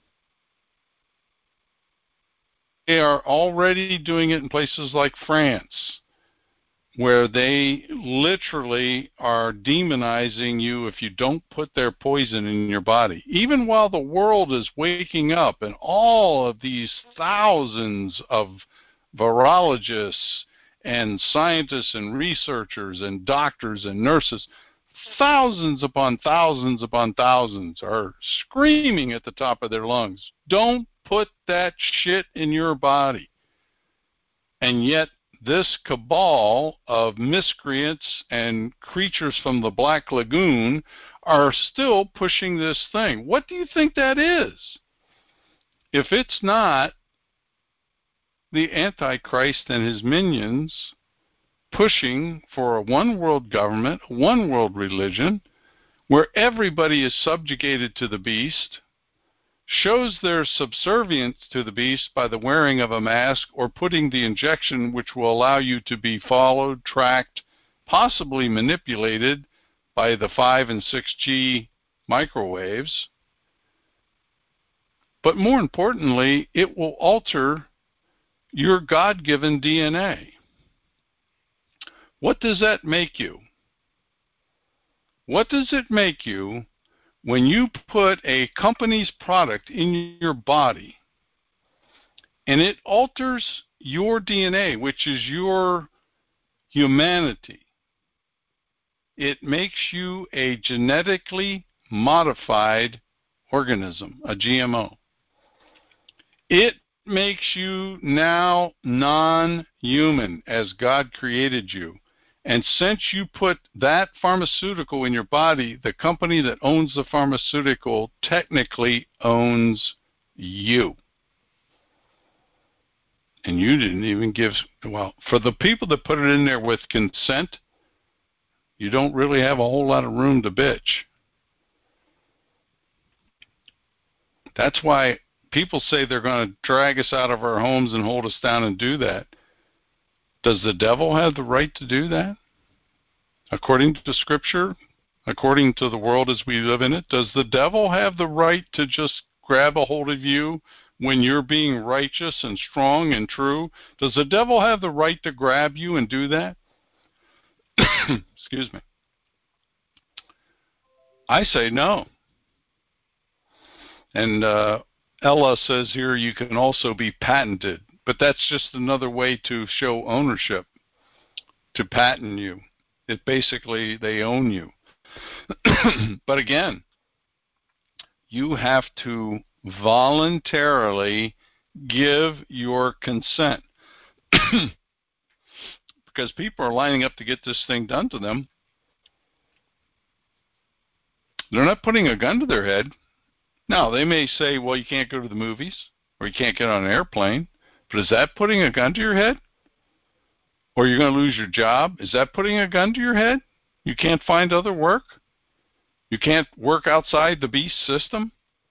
They are already doing it in places like France, where they literally are demonizing you if you don't put their poison in your body. Even while the world is waking up and all of these thousands of virologists and scientists and researchers and doctors and nurses, thousands upon thousands upon thousands, are screaming at the top of their lungs, don't put that shit in your body. And yet this cabal of miscreants and creatures from the Black Lagoon are still pushing this thing. What do you think that is? if it's not the Antichrist and his minions pushing for a one-world government, a one-world religion, where everybody is subjugated to the beast, shows their subservience to the beast by the wearing of a mask or putting the injection which will allow you to be followed, tracked, possibly manipulated by the 5 and 6G microwaves. But more importantly, it will alter your God-given DNA. What does that make you? What does it make you when you put a company's product in your body and it alters your DNA, which is your humanity? It makes you a genetically modified organism, a GMO. It makes you now non-human as God created you. And since you put that pharmaceutical in your body, the company that owns the pharmaceutical technically owns you. And you didn't even give, well, for the people that put it in there with consent, you don't really have a whole lot of room to bitch. That's why people say they're going to drag us out of our homes and hold us down and do that. Does the devil have the right to do that? According to Scripture, according to the world as we live in it, does the devil have the right to just grab a hold of you when you're being righteous and strong and true? Does the devil have the right to grab you and do that? Excuse me. I say no. And Ella says here you can also be patented, but that's just another way to show ownership, to patent you. It basically, they own you. But again, you have to voluntarily give your consent. Because people are lining up to get this thing done to them. They're not putting a gun to their head. Now, they may say, well, you can't go to the movies, or you can't get on an airplane, but is that putting a gun to your head? Or you're going to lose your job? Is that putting a gun to your head? You can't find other work? You can't work outside the beast system?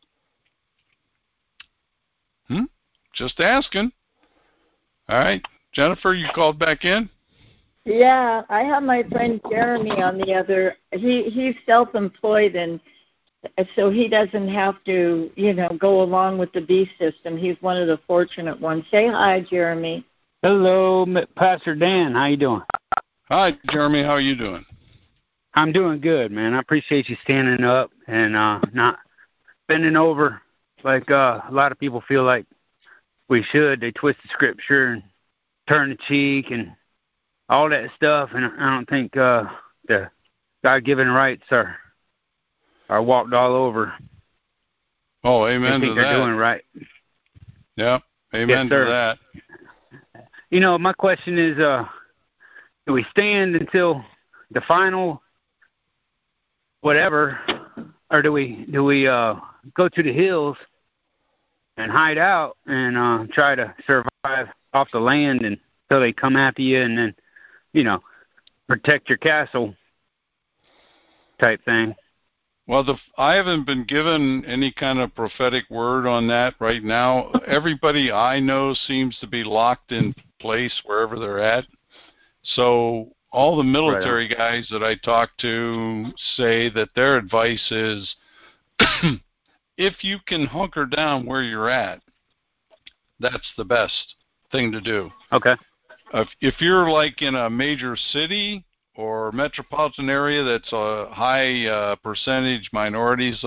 Just asking. All right. Jennifer, you called back in? Yeah, I have my friend Jeremy on the other. He's self-employed, and so he doesn't have to, go along with the beast system. He's one of the fortunate ones. Say hi, Jeremy. Hello, Pastor Dan. How you doing? Hi, Jeremy. How are you doing? I'm doing good, man. I appreciate you standing up and not bending over like a lot of people feel like we should. They twist the scripture and turn the cheek and all that stuff, and I don't think the God-given rights are walked all over. Oh, amen to that. They're doing right. Yeah, amen to that. My question is, do we stand until the final whatever, or do we go to the hills and hide out and try to survive off the land until they come after you and then, protect your castle type thing? Well, I haven't been given any kind of prophetic word on that right now. Everybody I know seems to be locked in place wherever they're at. So all the military guys that I talk to say that their advice is if you can hunker down where you're at, that's the best thing to do. Okay. If you're like in a major city or metropolitan area that's a high percentage minorities,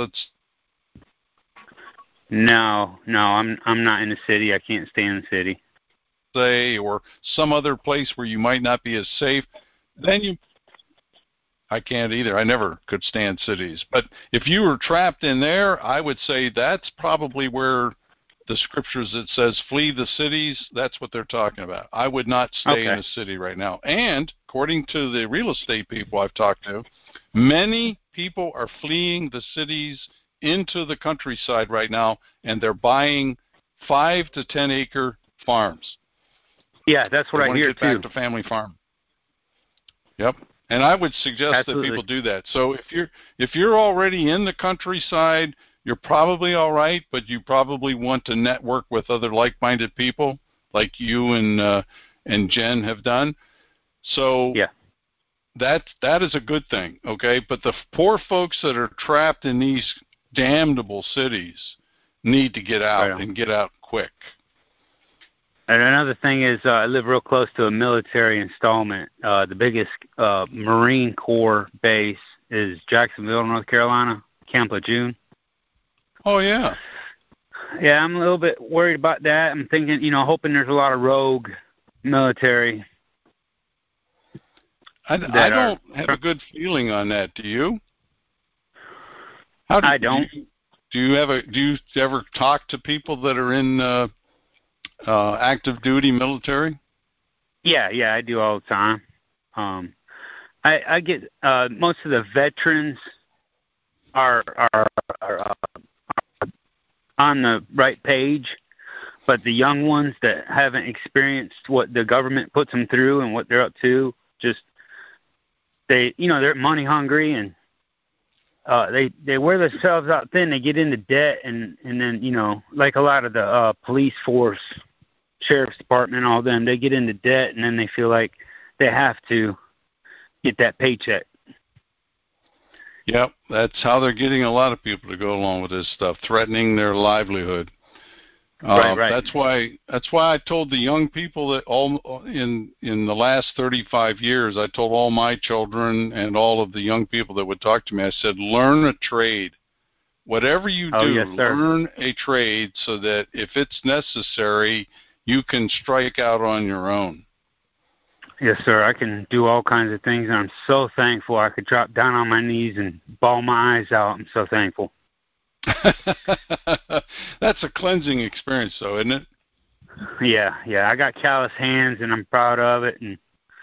No, I'm not in the city. I can't stay in the city. Say, or some other place where you might not be as safe, then I can't either. I never could stand cities. But if you were trapped in there, I would say that's probably where the scriptures that says flee the cities, that's what they're talking about. I would not stay in the city right now. And according to the real estate people I've talked to, many people are fleeing the cities into the countryside right now, and they're buying 5 to 10 acre farms. Yeah, that's what I hear too. Back to family farm. Yep. And I would suggest that people do that. So if you're already in the countryside, you're probably all right, but you probably want to network with other like-minded people, like you and Jen have done. So yeah, that is a good thing, okay? But the poor folks that are trapped in these damnable cities need to get out and get out quick. And another thing is I live real close to a military installment. The biggest Marine Corps base is Jacksonville, North Carolina, Camp Lejeune. Oh, yeah. Yeah, I'm a little bit worried about that. I'm thinking, hoping there's a lot of rogue military. I don't have a good feeling on that. Do you? I don't. Do you ever talk to people that are in active duty military? Yeah, I do all the time. I get most of the veterans are on the right page, but the young ones that haven't experienced what the government puts them through and what they're up to, just they're money hungry and they wear themselves out thin. They get into debt and then like a lot of the police force, sheriff's department, all them, they get into debt and then they feel like they have to get that paycheck. Yep, that's how they're getting a lot of people to go along with this stuff, threatening their livelihood. Right. That's why I told the young people that all in the last 35 years, I told all my children and all of the young people that would talk to me, I said, learn a trade. Whatever you do, yes, learn a trade so that if it's necessary, you can strike out on your own. Yes, sir. I can do all kinds of things, and I'm so thankful I could drop down on my knees and bawl my eyes out. I'm so thankful. That's a cleansing experience, though, isn't it? Yeah. I got callous hands, and I'm proud of it. And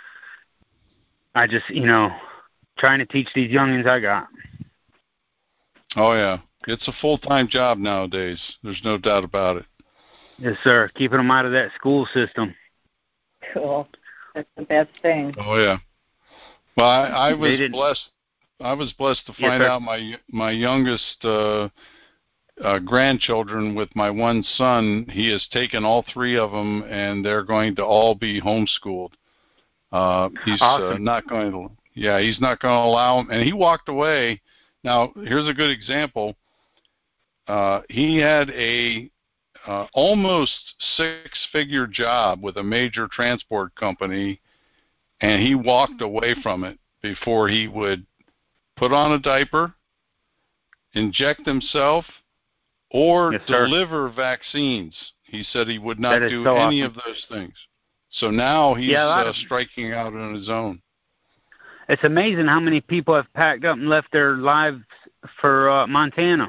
I just, trying to teach these youngins I got. Oh, yeah. It's a full-time job nowadays. There's no doubt about it. Yes, sir. Keeping them out of that school system. Cool. That's the best thing. Oh, yeah. Well, I was blessed. I was blessed to find out my youngest grandchildren with my one son. He has taken all three of them, and they're going to all be homeschooled. He's awesome. Not going to. Yeah, he's not going to allow them. And he walked away. Now, here's a good example. He had a almost six-figure job with a major transport company, and he walked away from it before he would put on a diaper, inject himself, or deliver vaccines. He said he would not do any of those things. So now he's striking out on his own. It's amazing how many people have packed up and left their lives for Montana.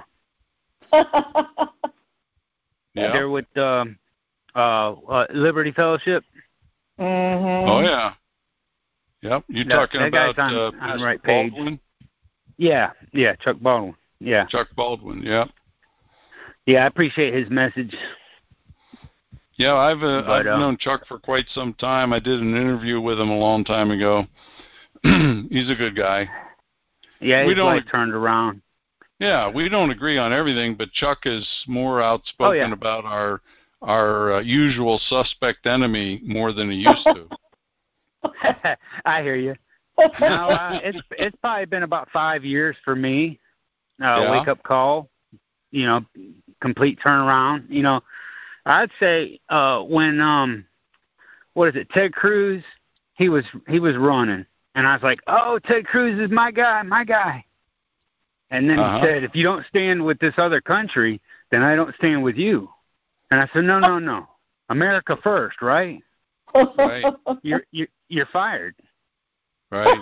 Yeah. They're with Liberty Fellowship. Mm-hmm. Oh, yeah. Yep. You're talking about on right Baldwin? page. Yeah, Chuck Baldwin. Yeah. Chuck Baldwin, yeah. Yeah, I appreciate his message. Yeah, I've known Chuck for quite some time. I did an interview with him a long time ago. He's a good guy. Yeah, his life turned around. Yeah, we don't agree on everything, but Chuck is more outspoken about our usual suspect enemy more than he used to. I hear you. No, it's probably been about 5 years for me. Wake up call, complete turnaround. I'd say when Ted Cruz, he was running, and I was like, oh, Ted Cruz is my guy. And then he said, if you don't stand with this other country, then I don't stand with you. And I said, no, America first, right? Right. You're fired. Right.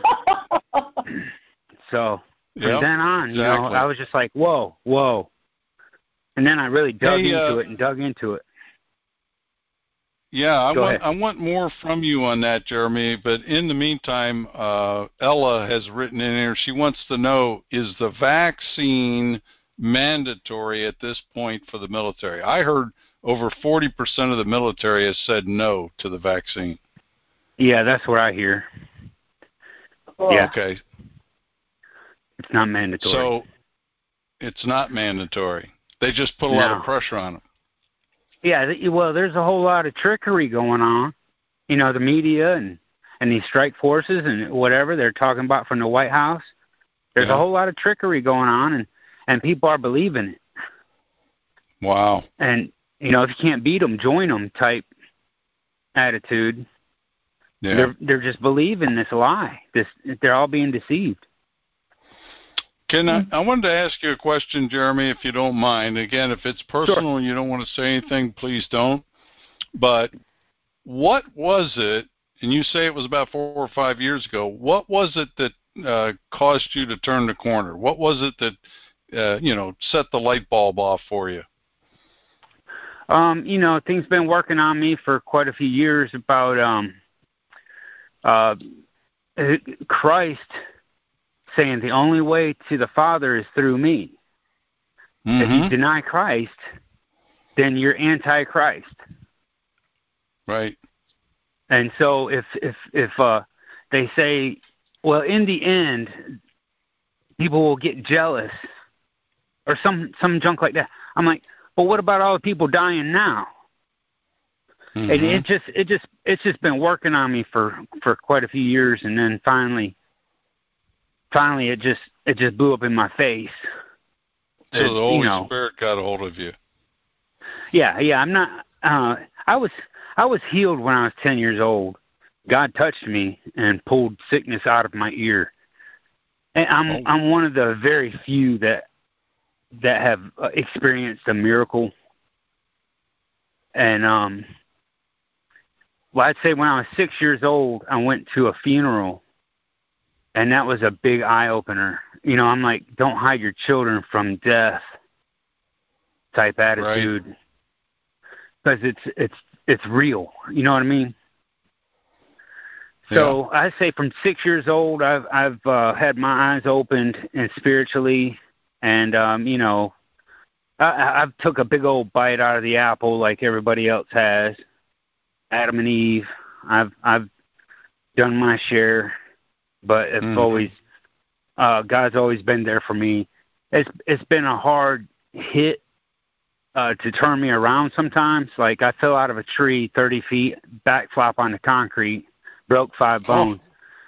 So from then on, exactly. I was just like, whoa. And then I really dug into it. Yeah, I want more from you on that, Jeremy. But in the meantime, Ella has written in here. She wants to know, is the vaccine mandatory at this point for the military? I heard over 40% of the military has said no to the vaccine. Yeah, that's what I hear. Oh. Yeah. Okay. It's not mandatory. So it's not mandatory. They just put a lot of pressure on them. Yeah, well, there's a whole lot of trickery going on. You know, the media and these strike forces and whatever they're talking about from the White House. There's a whole lot of trickery going on, and people are believing it. Wow. And, you know, if you can't beat them, join them type attitude. Yeah. They're just believing this lie. They're all being deceived. I wanted to ask you a question, Jeremy, if you don't mind. Again, if it's personal and you don't want to say anything, please don't. But what was it, and you say it was about 4 or 5 years ago, what was it that caused you to turn the corner? What was it that, set the light bulb off for you? You know, things been working on me for quite a few years about Christ saying the only way to the Father is through me. Mm-hmm. If you deny Christ, then you're anti-Christ. Right. And so if they say, well, in the end, people will get jealous or some junk like that, I'm like, well, what about all the people dying now? Mm-hmm. And it's just been working on me for quite a few years, and then finally it just blew up in my face. So the Holy Spirit got a hold of you. Yeah. I'm not. I was healed when I was 10 years old. God touched me and pulled sickness out of my ear. And I'm one of the very few that have experienced a miracle. And well, I'd say when I was 6 years old, I went to a funeral. And that was a big eye-opener. You know, I'm like, don't hide your children from death type attitude. Because it's real. You know what I mean? So I say from 6 years old, I've had my eyes opened and spiritually. And, I've took a big old bite out of the apple like everybody else has. Adam and Eve. I've done my share. But it's always God's always been there for me. It's been a hard hit to turn me around sometimes. Like I fell out of a tree 30 feet, backflop on the concrete, broke 5 bones.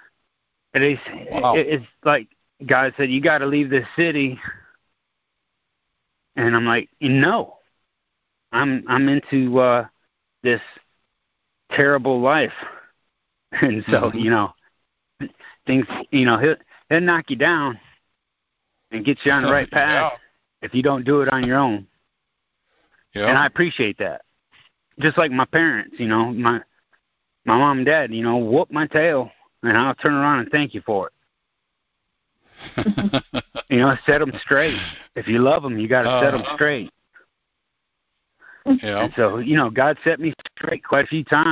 It's like God said, you got to leave this city. And I'm like, no, I'm into this terrible life. And so, things, he'll knock you down and get you on the right path if you don't do it on your own. Yeah. And I appreciate that. Just like my parents, my mom and dad, whoop my tail, and I'll turn around and thank you for it. Set them straight. If you love them, you got to set them straight. Yeah. And so, God set me straight quite a few times.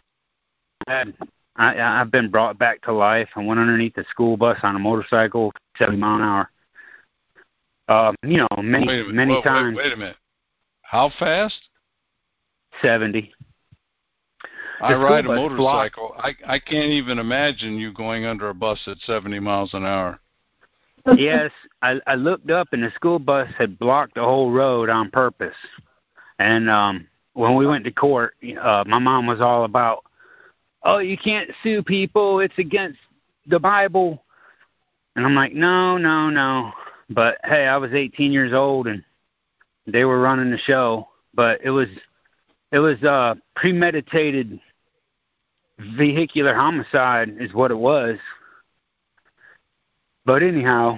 I've been brought back to life. I went underneath a school bus on a motorcycle, 70 mile an hour. Many times. Wait a minute. How fast? 70. I ride a motorcycle. I can't even imagine you going under a bus at 70 miles an hour. Yes, I looked up and the school bus had blocked the whole road on purpose. And when we went to court, my mom was all about, oh, you can't sue people. It's against the Bible. And I'm like, no. But, hey, I was 18 years old, and they were running the show. But it was premeditated vehicular homicide is what it was. But anyhow,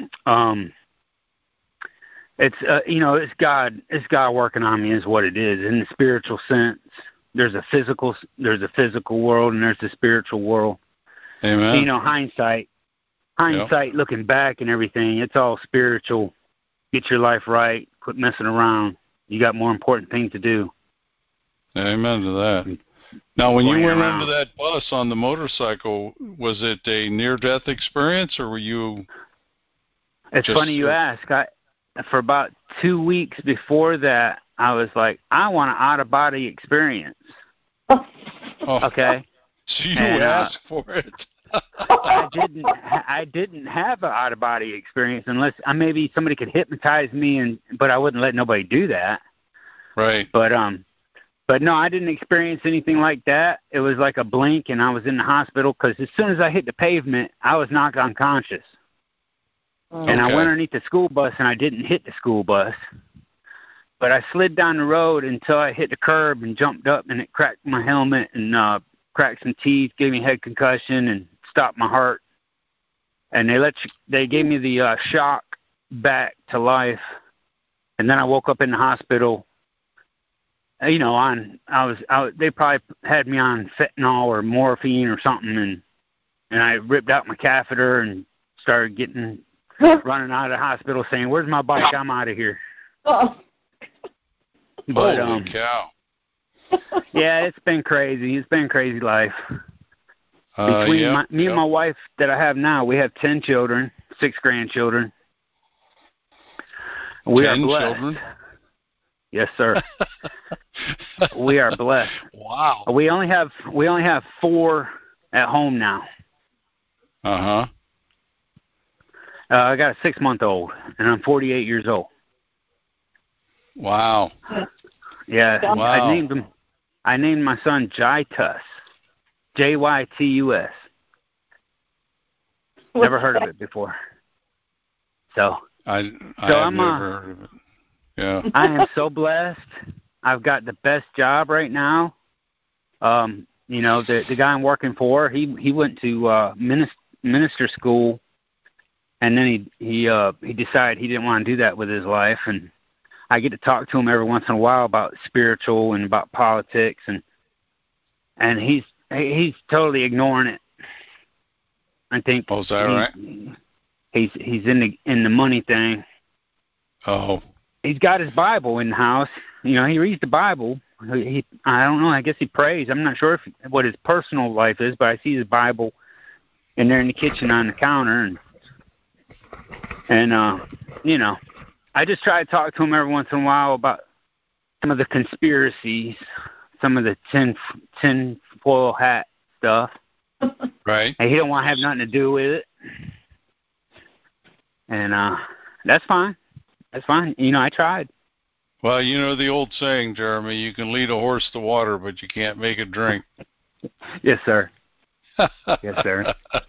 it's God working on me is what it is in the spiritual sense. There's a physical world and there's the spiritual world. Amen. Hindsight, looking back and everything, it's all spiritual. Get your life right. Quit messing around. You got more important things to do. Amen to that. Now, when you went under that bus on the motorcycle, was it a near-death experience, or were you? It's funny you ask. For about 2 weeks before that, I was like, I want an out-of-body experience. Oh. Okay. So you asked for it. I didn't have an out-of-body experience unless maybe somebody could hypnotize me, but I wouldn't let nobody do that. Right. But no, I didn't experience anything like that. It was like a blink, and I was in the hospital because as soon as I hit the pavement, I was knocked unconscious. Okay. And I went underneath the school bus, and I didn't hit the school bus. But I slid down the road until I hit the curb and jumped up, and it cracked my helmet and cracked some teeth, gave me head concussion, and stopped my heart. And they gave me the shock back to life. And then I woke up in the hospital. They probably had me on fentanyl or morphine or something, and I ripped out my catheter and started running out of the hospital saying, "Where's my bike? I'm out of here." Oh. But holy cow. Yeah, it's been crazy. It's been crazy life. Between me and my wife that I have now, we have 10 children, 6 grandchildren. We are blessed. Children? Yes, sir. We are blessed. Wow. We only have 4 at home now. Uh-huh. I got a 6-month-old, and I'm 48 years old. Wow. Yeah. Wow. I named my son Jytus. Jytus. Never heard of it before. So I've never heard of it. Yeah. I am so blessed. I've got the best job right now. The guy I'm working for, he went to minister school, and then he decided he didn't want to do that with his life, and I get to talk to him every once in a while about spiritual and about politics, and he's totally ignoring it. I think. Oh, is that right? He's in the money thing. Oh. He's got his Bible in the house. He reads the Bible. I don't know. I guess he prays. I'm not sure what his personal life is, but I see his Bible in there in the kitchen on the counter, and I just try to talk to him every once in a while about some of the conspiracies, some of the tinfoil hat stuff. Right. And he don't want to have nothing to do with it. And that's fine. That's fine. I tried. Well, the old saying, Jeremy, you can lead a horse to water, but you can't make it drink. Yes, sir. Yes, sir.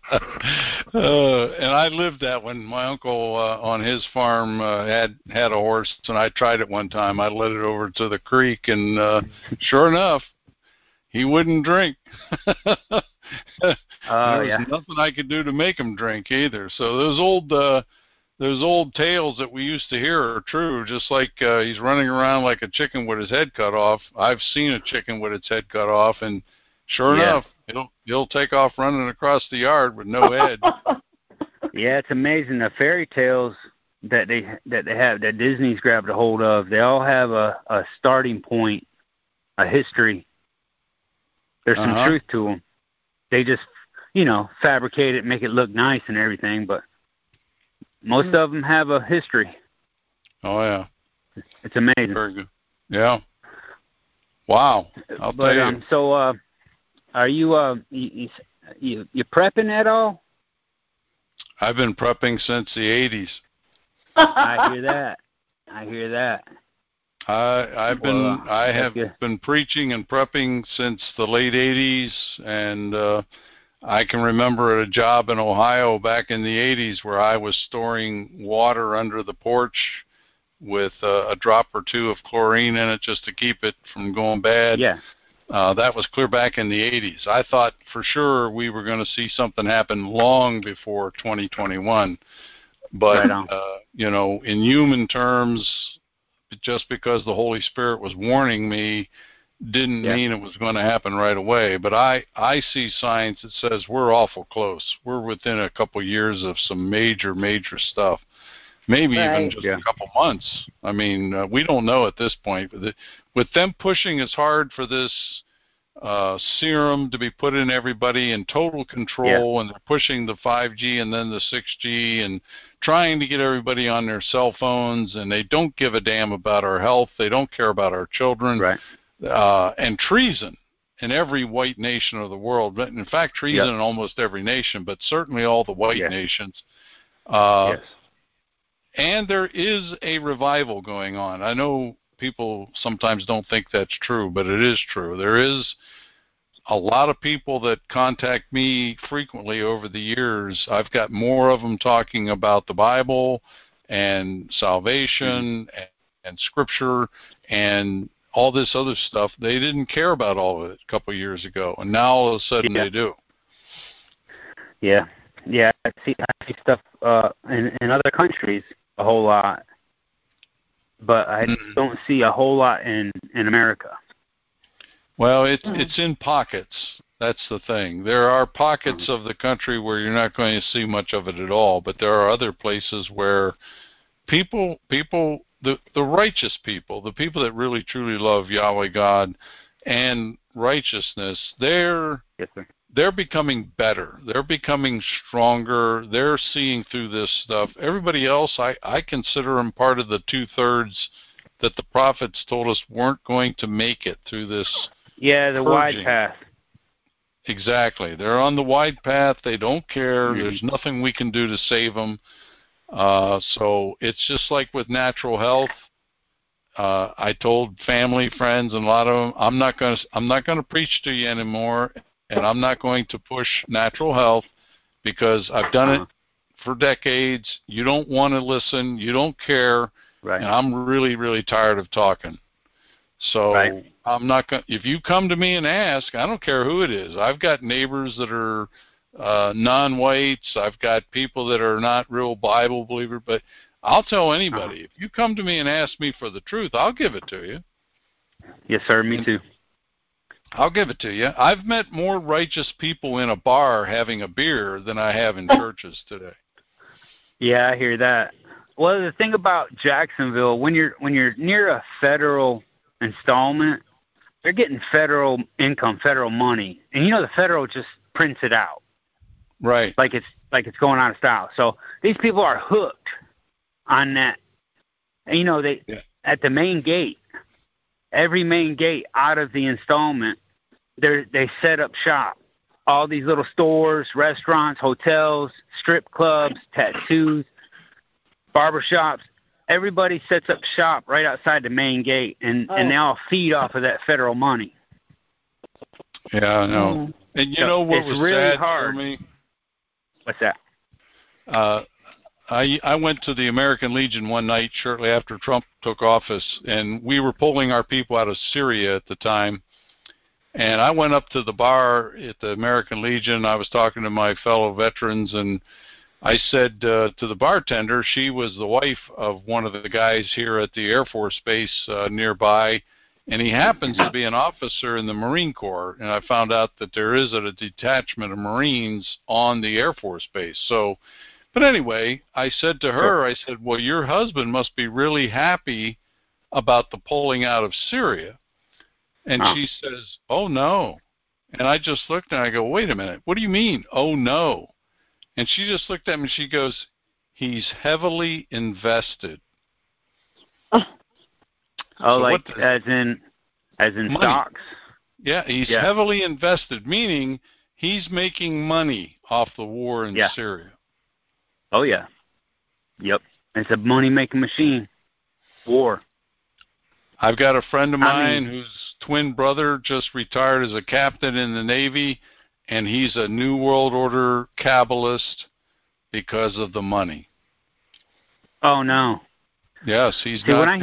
And I lived that when my uncle on his farm had a horse, and I tried it one time. I led it over to the creek, and sure enough, he wouldn't drink. There was nothing I could do to make him drink either. So those old tales that we used to hear are true. Just like he's running around like a chicken with his head cut off. I've seen a chicken with its head cut off, and sure enough, he'll take off running across the yard with no head. Yeah, it's amazing the fairy tales that they have that Disney's grabbed a hold of. They all have a starting point, a history. There's some truth to them. They just fabricate it, make it look nice and everything, but most of them have a history. Oh yeah, it's amazing. Very good. Yeah. Wow. I'll tell you. So, are you prepping at all? I've been prepping since the 80s. I hear that. I have been preaching and prepping since the late 80s, and I can remember a job in Ohio back in the 80s where I was storing water under the porch with a drop or two of chlorine in it just to keep it from going bad. Yeah. That was clear back in the 80s. I thought for sure we were going to see something happen long before 2021. But, in human terms, just because the Holy Spirit was warning me didn't mean it was going to happen right away. But I see signs that says we're awful close. We're within a couple years of some major stuff. Maybe even just a couple months. I mean, we don't know at this point. But with them pushing as hard for this serum to be put in everybody in total control, and they're pushing the 5G and then the 6G and trying to get everybody on their cell phones, and they don't give a damn about our health. They don't care about our children. Right. And treason in every white nation of the world. But in fact, treason in almost every nation, but certainly all the white nations. Yes. And there is a revival going on. I know people sometimes don't think that's true, but it is true. There is a lot of people that contact me frequently over the years. I've got more of them talking about the Bible and salvation and Scripture and all this other stuff. They didn't care about all of it a couple of years ago, and now all of a sudden they do. Yeah. I see stuff in other countries a whole lot, but I don't see a whole lot in America. Well, it's in pockets. That's the thing. There are pockets of the country where you're not going to see much of it at all, but there are other places where people, the righteous people, the people that really truly love Yahweh God and righteousness, they're becoming better. They're becoming stronger. They're seeing through this stuff. Everybody else, I consider them part of the 2/3 that the prophets told us weren't going to make it through this. Yeah, the wide path. Exactly. They're on the wide path. They don't care. There's nothing we can do to save them. So it's just like with natural health. I told family, friends, and a lot of them, I'm not going to preach to you anymore, and I'm not going to push natural health because I've done it for decades. You don't want to listen. You don't care. Right. And I'm really, really tired of talking. So I'm not going. If you come to me and ask, I don't care who it is. I've got neighbors that are non-whites. I've got people that are not real Bible believers. But I'll tell anybody, if you come to me and ask me for the truth, I'll give it to you. Yes, sir. Me too. I'll give it to you. I've met more righteous people in a bar having a beer than I have in churches today. Yeah, I hear that. Well, the thing about Jacksonville, when you're near a federal installment, they're getting federal income, federal money, and the federal just prints it out, right? Like it's going out of style. So these people are hooked on that. And, they at the main gate, every main gate out of the installment, they set up shop. All these little stores, restaurants, hotels, strip clubs, tattoos, barbershops. Everybody sets up shop right outside the main gate, and they all feed off of that federal money. Yeah, I know. And you know what was really sad hard for me? What's that? I went to the American Legion one night shortly after Trump took office, and we were pulling our people out of Syria at the time. And I went up to the bar at the American Legion. I was talking to my fellow veterans, and I said to the bartender, she was the wife of one of the guys here at the Air Force Base nearby, and he happens to be an officer in the Marine Corps. And I found out that there is a detachment of Marines on the Air Force Base. So, but anyway, I said to her, I said, well, your husband must be really happy about the pulling out of Syria. And she says, oh, no. And I just looked and I go, wait a minute. What do you mean, oh, no? And she just looked at me and she goes, he's heavily invested. Oh, so like as in money. Stocks? Yeah, he's heavily invested, meaning he's making money off the war in Syria. Oh, yeah. Yep. It's a money-making machine. War. I've got a friend of mine whose twin brother just retired as a captain in the Navy, and he's a New World Order Kabbalist because of the money. Oh, no. Yes, he's not when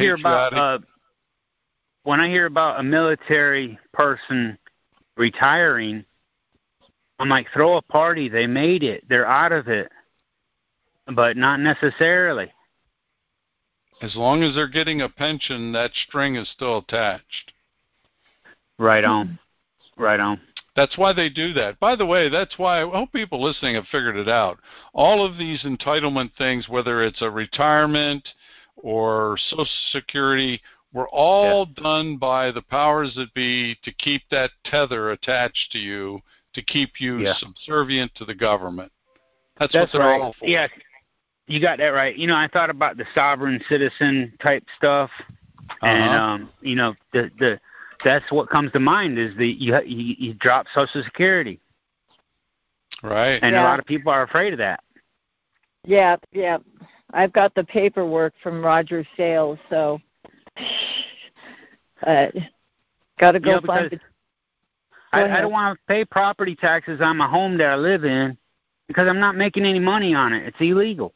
I hear about a military person retiring, I'm like, throw a party. They made it. They're out of it. But not necessarily. As long as they're getting a pension, that string is still attached. Right on. Right on. That's why they do that. By the way, that's why I hope people listening have figured it out. All of these entitlement things, whether it's a retirement or Social Security, were all done by the powers that be to keep that tether attached to you, to keep you subservient to the government. That's what they're all for. Yeah, you got that right. You know, I thought about the sovereign citizen type stuff, and you know, that's what comes to mind is you drop Social Security, right? And a lot of people are afraid of that. Yeah. I've got the paperwork from Roger Sales, so got to go find it. I don't want to pay property taxes on my home that I live in because I'm not making any money on it. It's illegal.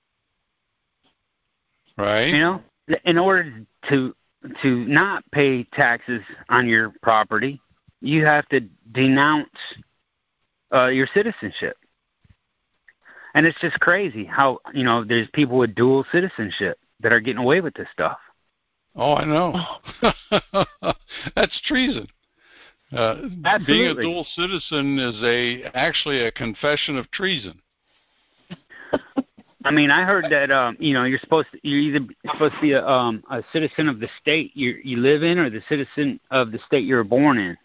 Right. You know, in order to not pay taxes on your property, you have to denounce your citizenship. And it's just crazy how, you know, there's people with dual citizenship that are getting away with this stuff. Oh, I know. That's treason. Being a dual citizen is actually a confession of treason. I mean, I heard that you know, you're either supposed to be a citizen of the state you live in, or the citizen of the state you were born in.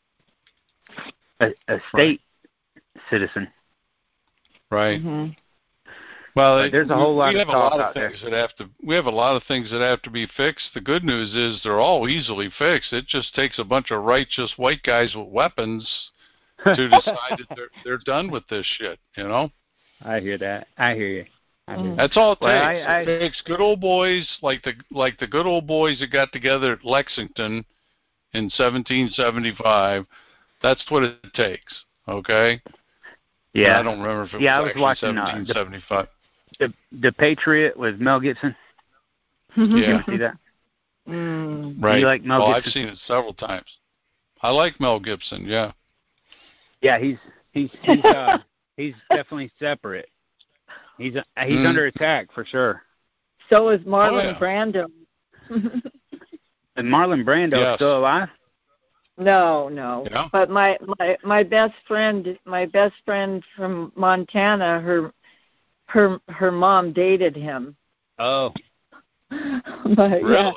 A state citizen. Right. Mm-hmm. Well, there's a whole lot of talk out there. We have a lot of things that have to be fixed. The good news is they're all easily fixed. It just takes a bunch of righteous white guys with weapons to decide that they're done with this shit. You know. I hear that. I hear you. That's all it takes. It takes good old boys like the good old boys that got together at Lexington in 1775. That's what it takes. Okay. Yeah. I don't remember if it was actually watching 1775. The Patriot with Mel Gibson. Yeah. See that? Right. You like Mel Gibson? I've seen it several times. I like Mel Gibson. Yeah. Yeah, he's definitely separate. He's under attack for sure. So is Marlon Brando. And Marlon Brando still alive? No. Yeah. But my best friend from Montana, her mom dated him. Oh. But really?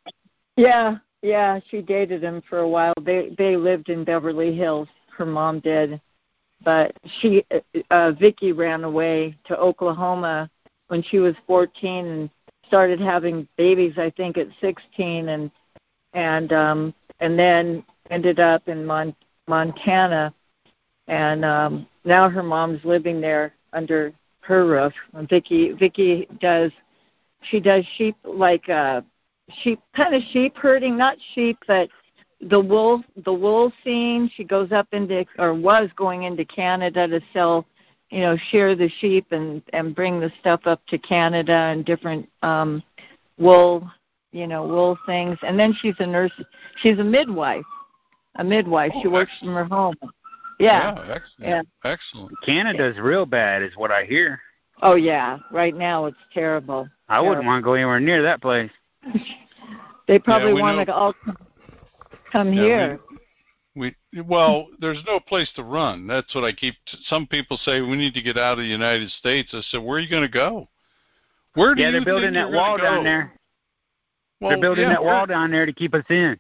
Yeah, she dated him for a while. They lived in Beverly Hills. Her mom did. But Vicky ran away to Oklahoma when she was 14 and started having babies, I think, at 16, and then ended up in Montana, and now her mom's living there under her roof. And Vicky does sheep, like sheep, kind of sheep herding, not sheep, but the wool scene. She goes up into, or was going into Canada to sell, you know, shear the sheep and bring the stuff up to Canada and different wool things. And then she's a nurse. She's a midwife. She works from her home. Yeah. Excellent. Yeah. Excellent. Canada's real bad is what I hear. Oh, yeah. Right now it's terrible. I wouldn't want to go anywhere near that place. They probably want to all come here. Well, there's no place to run. That's what some people say, we need to get out of the United States. I said, where are you going to go? Where do you they're building that wall down there. Well, they're building that wall down there to keep us in.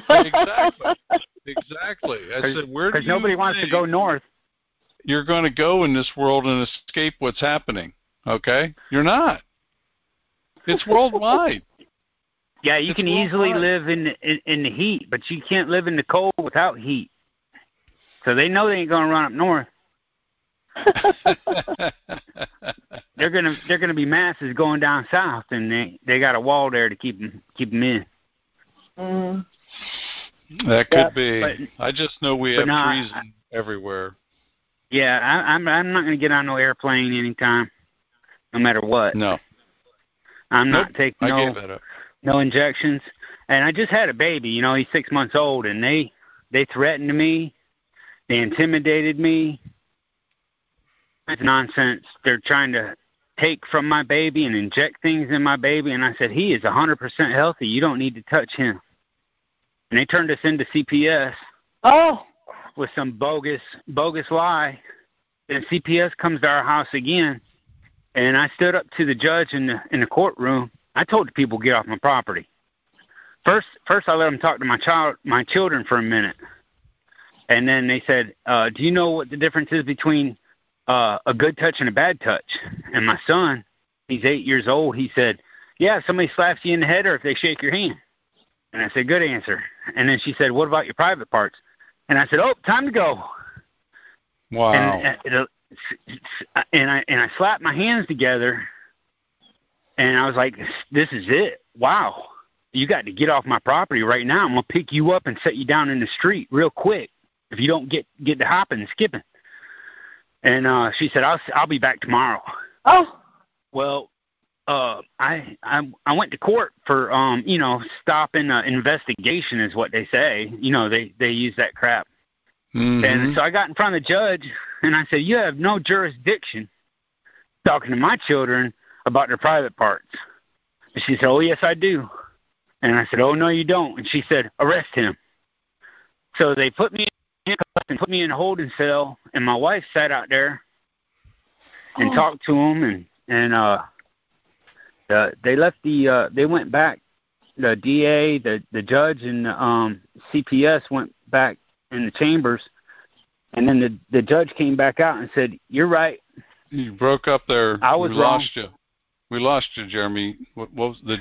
Exactly. I said, where do you Because nobody wants to go north. You're going to go in this world and escape what's happening, okay? You're not. It's worldwide. Yeah, you can easily live in the heat, but you can't live in the cold without heat. So they know they ain't going to run up north. They're gonna be masses going down south, and they got a wall there to keep them in. Mm. That could be. But I just know we have treason everywhere. Yeah, I'm not going to get on no airplane anytime, no matter what. No. I'm not taking no injections. And I just had a baby. You know, he's 6 months old, and they threatened me. They intimidated me. It's nonsense. They're trying to take from my baby and inject things in my baby. And I said, he is 100% healthy. You don't need to touch him. And they turned us into CPS. Oh. With some bogus lie. And CPS comes to our house again. And I stood up to the judge in the courtroom. I told the people, get off my property. first I let them talk to my children for a minute, and then they said, "Do you know what the difference is between a good touch and a bad touch?" And my son, he's 8 years old. He said, "Yeah, if somebody slaps you in the head or if they shake your hand." And I said, "Good answer." And then she said, "What about your private parts?" And I said, "Oh, time to go." Wow. And I slapped my hands together, and I was like, "This is it. Wow. You got to get off my property right now. I'm going to pick you up and set you down in the street real quick if you don't get to hopping and skipping." And she said, I'll be back tomorrow. Oh. Well, I went to court for, stopping investigation is what they say. They use that crap. Mm-hmm. And so I got in front of the judge, and I said, "You have no jurisdiction talking to my children about their private parts." And she said, "Oh, yes, I do." And I said, "Oh, no, you don't." And she said, "Arrest him." So they put me in handcuffs and put me in a holding cell, and my wife sat out there and talked to him, and they left they went back. The DA, the judge, and CPS went back in the chambers, and then the judge came back out and said, "You're right." You broke up there. I was wrong. We lost you, Jeremy. What was the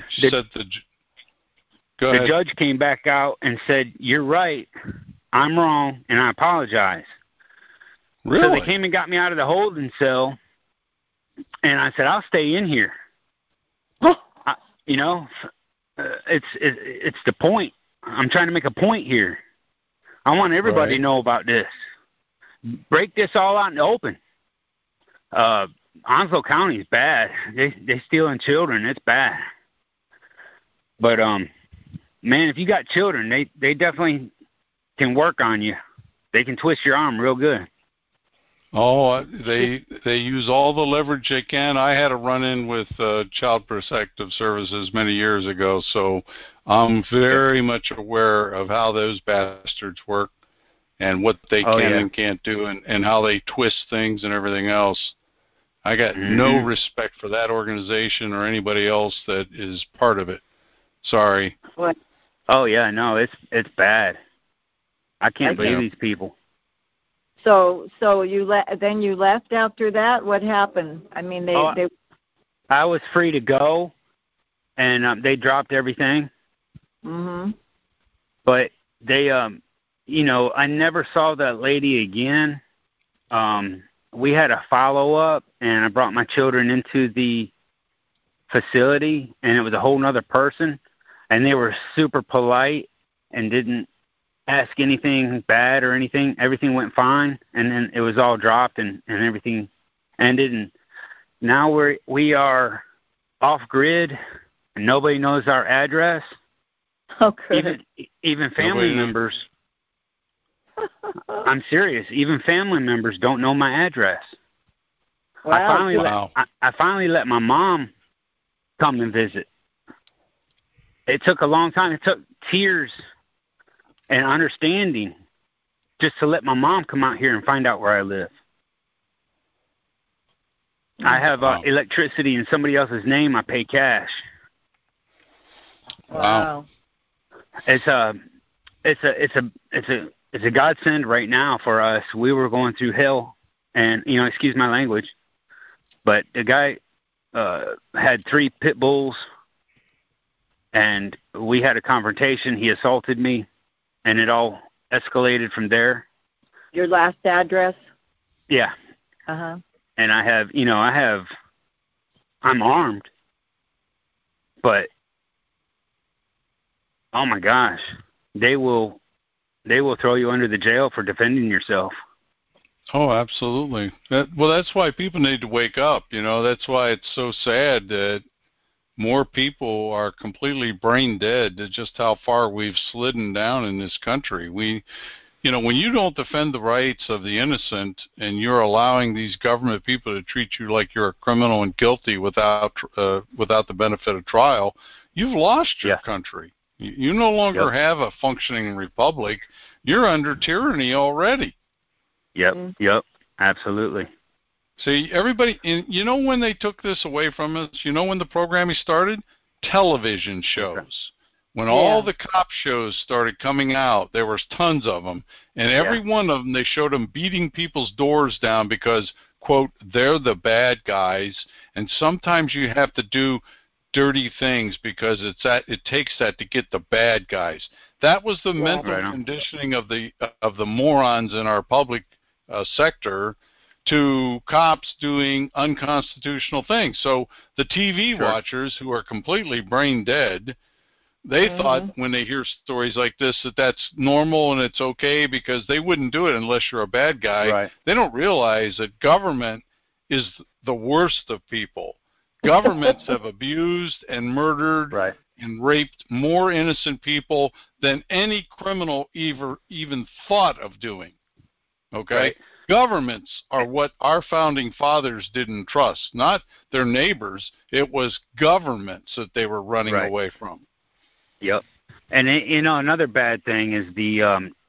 Go the ahead. judge came back out and said, "You're right. I'm wrong, and I apologize." Really? So they came and got me out of the holding cell, and I said, "I'll stay in here." It's the point. I'm trying to make a point here. I want everybody to know about this. Break this all out in the open. Onslow County is bad. They stealing children. It's bad. But man, if you got children, they definitely can work on you. They can twist your arm real good. Oh, they use all the leverage they can. I had a run-in with Child Protective Services many years ago, so I'm very much aware of how those bastards work and what they can and can't do, and how they twist things and everything else. I got no respect for that organization or anybody else that is part of it. Sorry. What? Oh yeah, no, it's bad. I can't believe these people. So you then you left after that? What happened? I mean, they I was free to go, and they dropped everything. Mhm. But they I never saw that lady again. We had a follow-up, and I brought my children into the facility, and it was a whole nother person, and they were super polite and didn't ask anything bad or anything. Everything went fine, and then it was all dropped, and everything ended, and now we are off-grid, and nobody knows our address. Oh, good. Even family members. I'm serious. Even family members don't know my address. Wow. I finally let my mom come and visit. It took a long time. It took tears and understanding just to let my mom come out here and find out where I live. I have electricity in somebody else's name. I pay cash. Wow. It's a godsend right now for us. We were going through hell, and excuse my language, but the guy had 3 pit bulls, and we had a confrontation. He assaulted me, and it all escalated from there. Your last address? Yeah. Uh-huh. And I'm armed, but oh my gosh, they will throw you under the jail for defending yourself. Oh, absolutely. That's why people need to wake up. That's why it's so sad that more people are completely brain dead to just how far we've slidden down in this country. When you don't defend the rights of the innocent and you're allowing these government people to treat you like you're a criminal and guilty without the benefit of trial, you've lost your country. You no longer have a functioning republic. You're under tyranny already. Yep, absolutely. See, everybody, when they took this away from us, when the programming started? Television shows. When all the cop shows started coming out, there was tons of them, and every one of them, they showed them beating people's doors down because, quote, they're the bad guys, and sometimes you have to do dirty things because it takes that to get the bad guys. That was the mental conditioning of the morons in our public sector to cops doing unconstitutional things. So the TV watchers who are completely brain dead, they thought when they hear stories like this that that's normal and it's okay because they wouldn't do it unless you're a bad guy. Right. They don't realize that government is the worst of people. Governments have abused and murdered and raped more innocent people than any criminal even thought of doing. Okay? Right. Governments are what our founding fathers didn't trust, not their neighbors. It was governments that they were running away from. Yep. And, you know, another bad thing is the,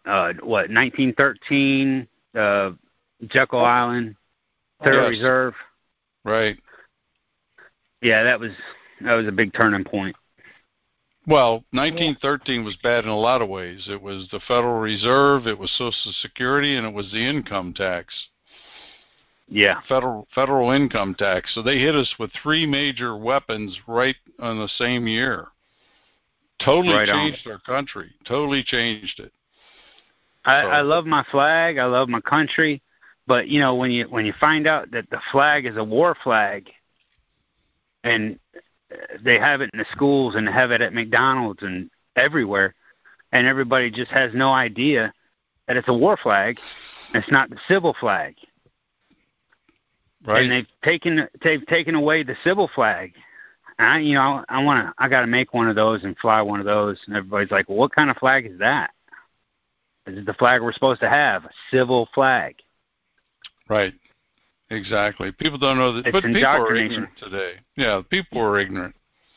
1913, Jekyll Island, Federal Reserve. Right. Yeah, that was a big turning point. Well, 1913 was bad in a lot of ways. It was the Federal Reserve, it was Social Security, and it was the income tax. Yeah. Federal income tax. So they hit us with three major weapons right on the same year. Totally changed our country. Totally changed it. I love my flag. I love my country. But, you know, when you find out that the flag is a war flag and they have it in the schools and they have it at McDonald's and everywhere, and everybody just has no idea that it's a war flag, and it's not the civil flag. Right. And they've taken away the civil flag. And I got to make one of those and fly one of those, and everybody's like, "Well, what kind of flag is that? Is it the flag we're supposed to have? A civil flag?" Right. Exactly. People don't know that, but people are ignorant today. Yeah, people are ignorant.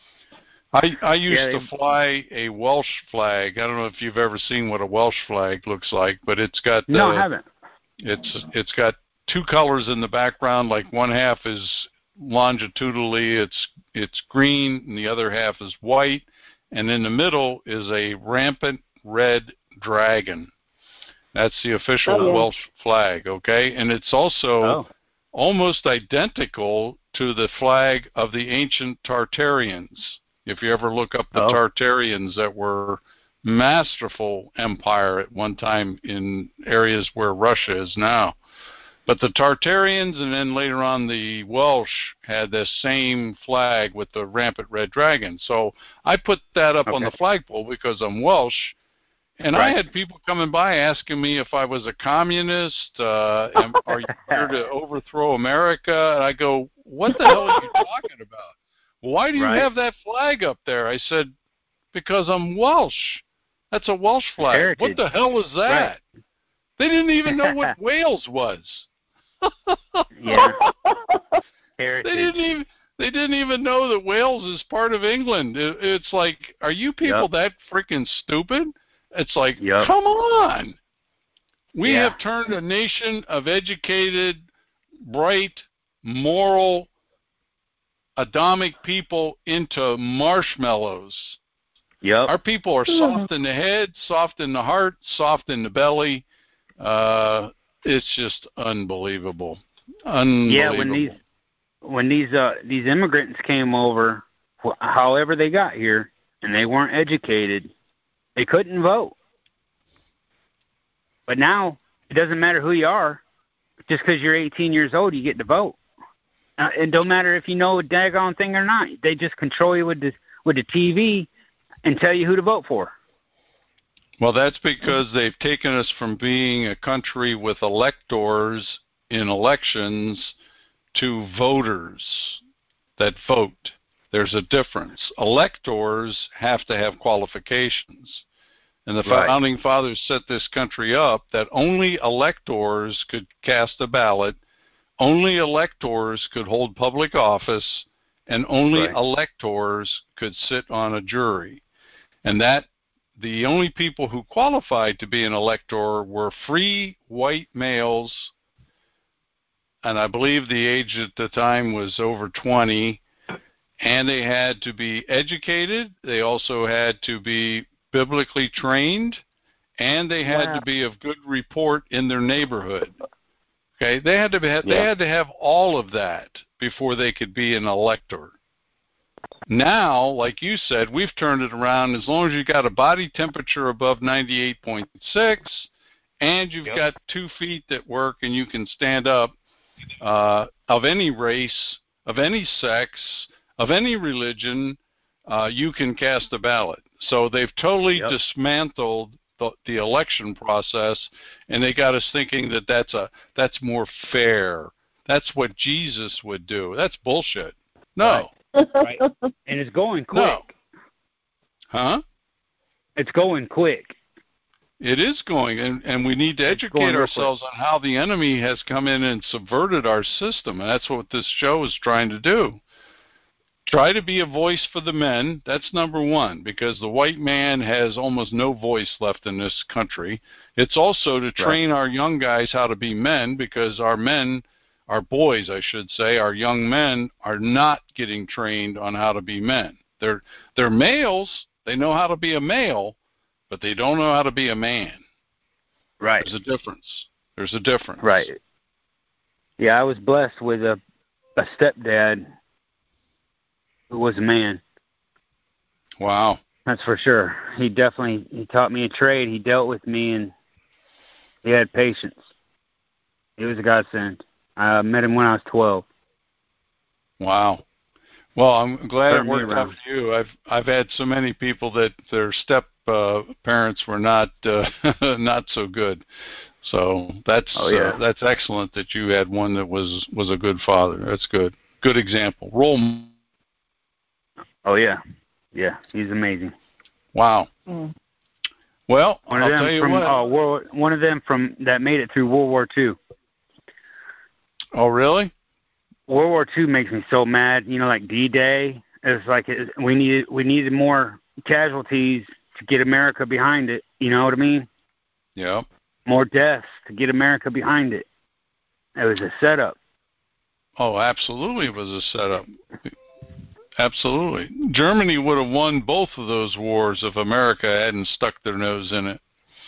I used to fly a Welsh flag. I don't know if you've ever seen what a Welsh flag looks like, but it's got no, I haven't. It's got two colors in the background. Like one half is longitudinally, it's green, and the other half is white, and in the middle is a rampant red dragon. That's the official Welsh flag. Okay, and it's also almost identical to the flag of the ancient Tartarians. If you ever look up the Tartarians, that were masterful empire at one time in areas where Russia is now. But the Tartarians and then later on the Welsh had the same flag with the rampant red dragon. So I put that up on the flagpole because I'm Welsh. And I had people coming by asking me if I was a communist, are you here to overthrow America? And I go, what the hell are you talking about? Why do you have that flag up there? I said, because I'm Welsh. That's a Welsh flag. Heritage. What the hell is that? Right. They didn't even know what Wales was. Heritage. They didn't even know that Wales is part of England. It's like, are you people that freaking stupid? It's like, come on. We have turned a nation of educated, bright, moral, Adamic people into marshmallows. Yep. Our people are soft in the head, soft in the heart, soft in the belly. It's just unbelievable. Unbelievable. Yeah, when these immigrants came over, however they got here, and they weren't educated, they couldn't vote. But now, it doesn't matter who you are. Just because you're 18 years old, you get to vote. It don't matter if you know a daggone thing or not. They just control you with the TV and tell you who to vote for. Well, that's because they've taken us from being a country with electors in elections to voters that vote. There's a difference. Electors have to have qualifications. And the founding fathers set this country up that only electors could cast a ballot, only electors could hold public office, and only electors could sit on a jury. And that the only people who qualified to be an elector were free white males, and I believe the age at the time was over 20, and they had to be educated. They also had to be biblically trained, and they had to be of good report in their neighborhood. Okay, they had to have all of that before they could be an elector. Now, like you said, we've turned it around. As long as you've got a body temperature above 98.6 and you've got 2 feet that work and you can stand up, of any race, of any sex, of any religion, you can cast a ballot. So they've totally dismantled the election process, and they got us thinking that that's more fair. That's what Jesus would do. That's bullshit. No. Right. And it's going quick. No. Huh? It's going quick. It is going, and we need to educate ourselves on how the enemy has come in and subverted our system, and that's what this show is trying to do. Try to be a voice for the men. That's number one, because the white man has almost no voice left in this country. It's also to train our young guys how to be men, because our men, our boys, I should say, our young men are not getting trained on how to be men. They're males. They know how to be a male, but they don't know how to be a man. Right. There's a difference. Right. Yeah, I was blessed with a stepdad who was a man. Wow. That's for sure. He taught me a trade. He dealt with me, and he had patience. He was a godsend. I met him when I was 12. Wow. Well, I'm glad it worked out for you. I've had so many people that their step parents were not not so good. So that's excellent that you had one that was a good father. That's good. Good example. Oh yeah, yeah. He's amazing. Wow. Well, I'll tell you what. One of them from that made it through World War II. Oh really? World War II makes me so mad. You know, like D-Day. It's like we needed more casualties to get America behind it. You know what I mean? Yeah. More deaths to get America behind it. It was a setup. Oh, absolutely, it was a setup. Absolutely. Germany would have won both of those wars if America hadn't stuck their nose in it.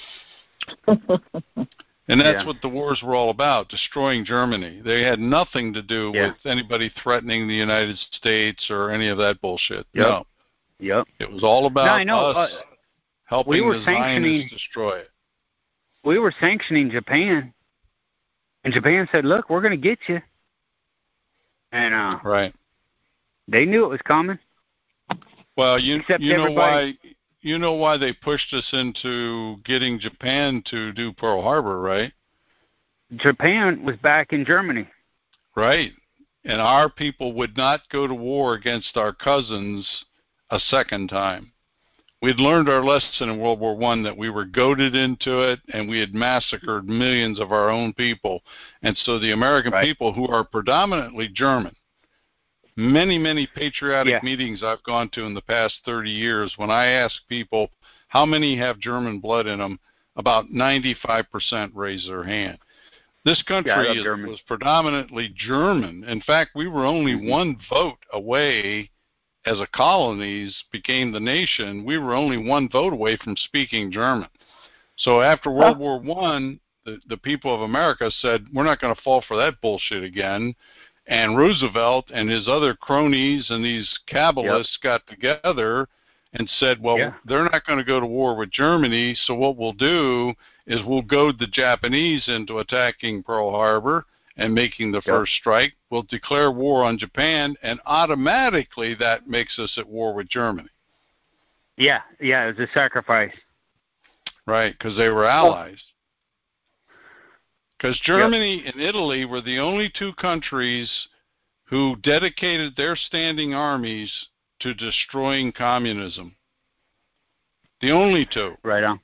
And that's what the wars were all about, destroying Germany. They had nothing to do with anybody threatening the United States or any of that bullshit. No. Yep. It was all about us helping the Zionists destroy it. We were sanctioning Japan, and Japan said, look, we're going to get you. And right. They knew it was coming. Well, you know why they pushed us into getting Japan to do Pearl Harbor, right? Japan was back in Germany. Right. And our people would not go to war against our cousins a second time. We'd learned our lesson in World War I that we were goaded into it, and we had massacred millions of our own people. And so the American people, who are predominantly German, many patriotic meetings I've gone to in the past 30 years, when I ask people how many have German blood in them, about 95% raise their hand. This country was predominantly German. In fact, we were only one vote away. As a colonies became the nation, we were only one vote away from speaking German. So after World War I, the people of America said, we're not going to fall for that bullshit again. And Roosevelt and his other cronies and these Kabbalists got together and said, well, they're not going to go to war with Germany, so what we'll do is we'll goad the Japanese into attacking Pearl Harbor and making the first strike. We'll declare war on Japan, and automatically that makes us at war with Germany. Yeah, it was a sacrifice. Right, because they were allies. Because Germany and Italy were the only two countries who dedicated their standing armies to destroying communism. The only two. Right on.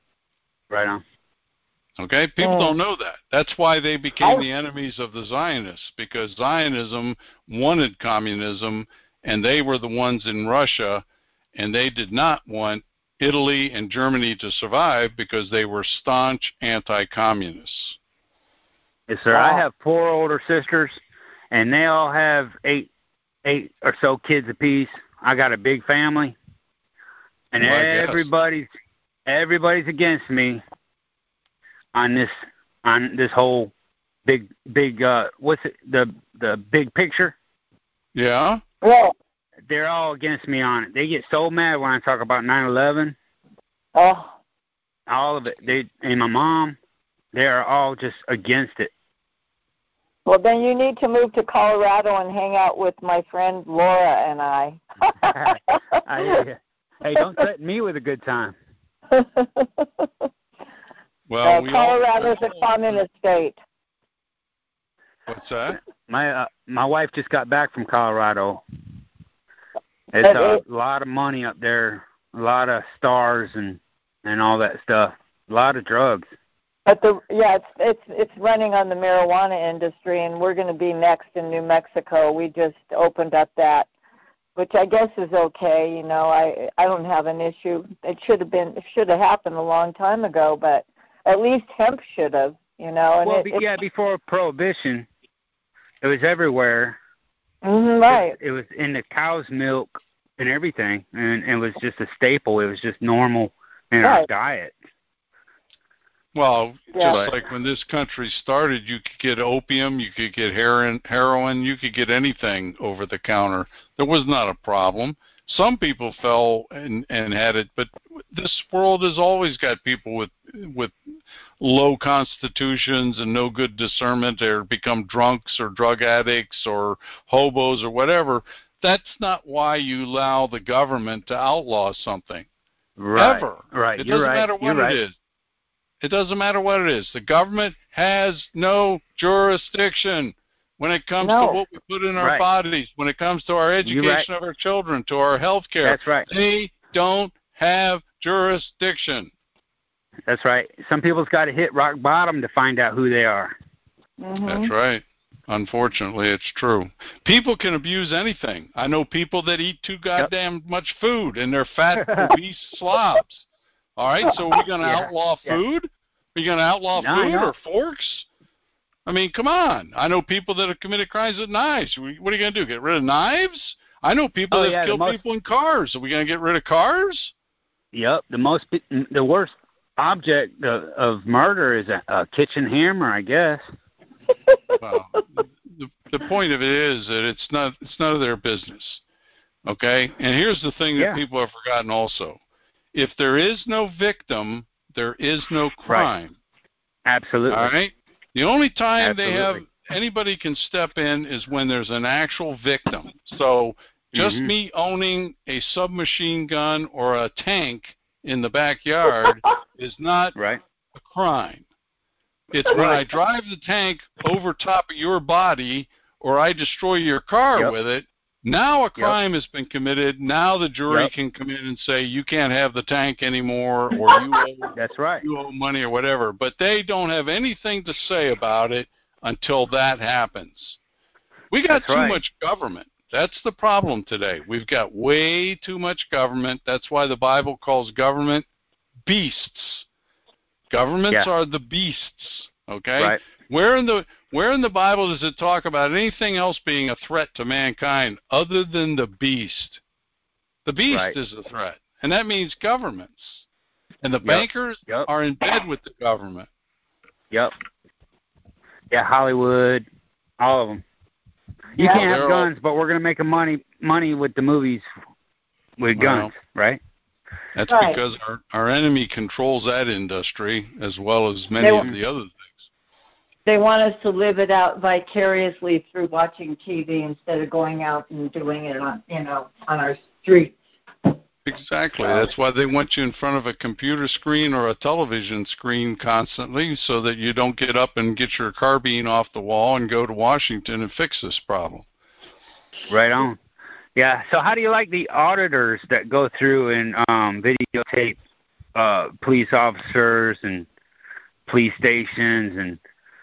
Okay? People don't know that. That's why they became the enemies of the Zionists, because Zionism wanted communism, and they were the ones in Russia, and they did not want Italy and Germany to survive because they were staunch anti-communists. Yes, sir. I have 4 older sisters, and they all have 8 8 or so kids apiece. I got a big family, and everybody's against me on this whole big what's it, the big picture? Yeah. Well, they're all against me on it. They get so mad when I talk about 9/11. Oh. All of it. They and my mom, they are all just against it. Well, then you need to move to Colorado and hang out with my friend Laura and I. Hey, don't threaten me with a good time. Well, Colorado's a communist state. What's that? My wife just got back from Colorado. It's a lot of money up there, a lot of stars and all that stuff, a lot of drugs. But it's running on the marijuana industry, and we're going to be next in New Mexico. We just opened up that, which I guess is okay. You know, I don't have an issue. It should have happened a long time ago, but at least hemp should have. You know, and before Prohibition, it was everywhere. Mm-hmm, right. It was in the cow's milk and everything, and it was just a staple. It was just normal in our diet. Well, just like when this country started, you could get opium, you could get heroin, you could get anything over the counter. There was not a problem. Some people fell and had it, but this world has always got people with low constitutions and no good discernment, or become drunks or drug addicts or hobos or whatever. That's not why you allow the government to outlaw something. Right. Ever. Right. It doesn't matter what it is. It doesn't matter what it is. The government has no jurisdiction when it comes to what we put in our bodies, when it comes to our education of our children, to our health care. That's right. They don't have jurisdiction. That's right. Some people's got to hit rock bottom to find out who they are. Mm-hmm. That's right. Unfortunately, it's true. People can abuse anything. I know people that eat too goddamn much food, and they're fat, obese slobs. All right, so are we going to outlaw food? Are we going to outlaw food or forks? I mean, come on. I know people that have committed crimes with knives. What are you going to do, get rid of knives? I know people that have killed people in cars. Are we going to get rid of cars? Yep. The worst object of murder is a kitchen hammer, I guess. Well, the point of it is that it's none of their business. Okay? And here's the thing that people have forgotten also. If there is no victim, there is no crime. Right. Absolutely. All right? The only time anybody can step in is when there's an actual victim. So just me owning a submachine gun or a tank in the backyard is not a crime. It's when I drive the tank over top of your body or I destroy your car with it. Now a crime has been committed. Now the jury can come in and say, you can't have the tank anymore, or you owe money or whatever. But they don't have anything to say about it until that happens. We got too much government. That's the problem today. We've got way too much government. That's why the Bible calls government beasts. Governments are the beasts, okay? Right. Where in the Bible does it talk about anything else being a threat to mankind other than the beast? The beast is a threat, and that means governments. And the bankers are in bed with the government. Yep. Yeah, Hollywood, all of them. You can't have guns, but we're going to make money with the movies with guns, right? That's because our enemy controls that industry as well as many of the other things. They want us to live it out vicariously through watching TV instead of going out and doing it on our streets. Exactly. That's why they want you in front of a computer screen or a television screen constantly, so that you don't get up and get your carbine off the wall and go to Washington and fix this problem. Right on. Yeah. So how do you like the auditors that go through and videotape police officers and police stations and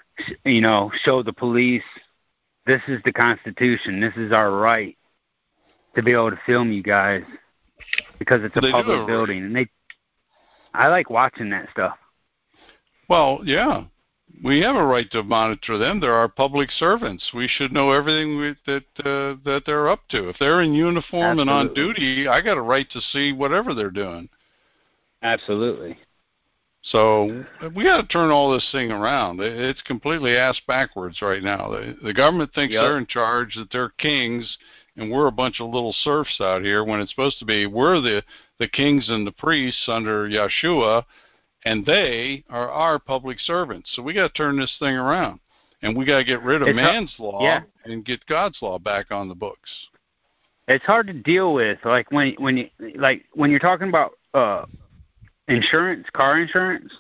show the police, this is the Constitution, this is our right to be able to film you guys because it's a public building, and I like watching that stuff. Well, yeah, We have a right to monitor them. They're our public servants. We should know everything that they're up to. If they're in uniform and on duty, I got a right to see whatever they're doing. Absolutely. So we got to turn all this thing around. It's completely ass backwards right now. The government thinks they're in charge, that they're kings, and we're a bunch of little serfs out here, when it's supposed to be we're the kings and the priests under Yeshua, and they are our public servants. So we got to turn this thing around, and we got to get rid of man's law and get God's law back on the books. It's hard to deal with, like when you're talking about insurance, car insurance.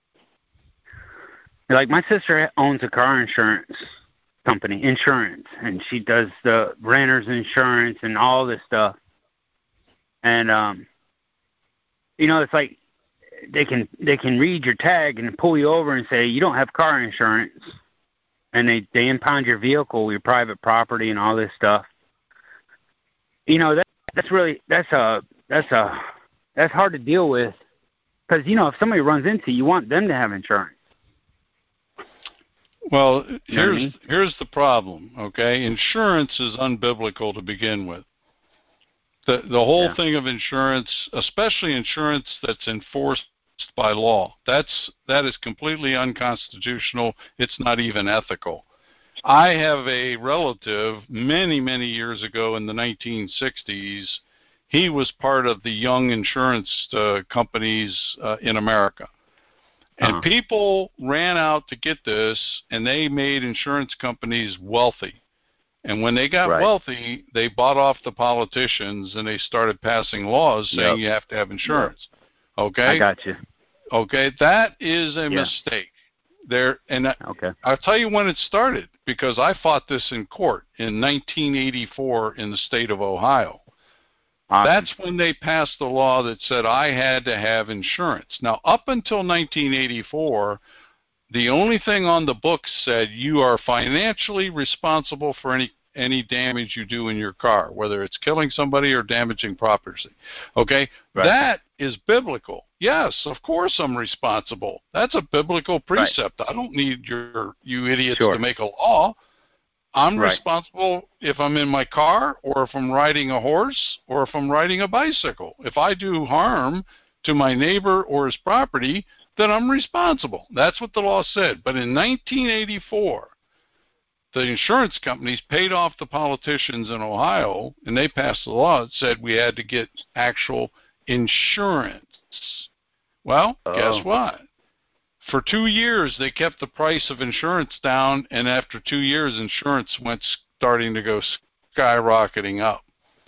Like my sister owns a car insurance company, and she does the renter's insurance and all this stuff. And it's like they can read your tag and pull you over and say you don't have car insurance, and they impound your vehicle, your private property, and all this stuff. That's hard to deal with. Because, if somebody runs into you, want them to have insurance. Well, here's the problem, okay? Insurance is unbiblical to begin with. The whole thing of insurance, especially insurance that's enforced by law, that is completely unconstitutional. It's not even ethical. I have a relative many, many years ago in the 1960s. He was part of the young insurance companies in America. And people ran out to get this, and they made insurance companies wealthy. And when they got wealthy, they bought off the politicians, and they started passing laws saying you have to have insurance. Okay? I got you. Okay, that is a mistake. I'll tell you when it started, because I fought this in court in 1984 in the state of Ohio. That's when they passed the law that said I had to have insurance. Now, up until 1984, the only thing on the books said you are financially responsible for any damage you do in your car, whether it's killing somebody or damaging property. Okay? That is biblical. Yes, of course I'm responsible. That's a biblical precept. I don't need you idiots to make a law. I'm responsible if I'm in my car, or if I'm riding a horse, or if I'm riding a bicycle. If I do harm to my neighbor or his property, then I'm responsible. That's what the law said. But in 1984, the insurance companies paid off the politicians in Ohio, and they passed a law that said we had to get actual insurance. Well, guess what? For 2 years, they kept the price of insurance down, and after 2 years, insurance went starting to go skyrocketing up.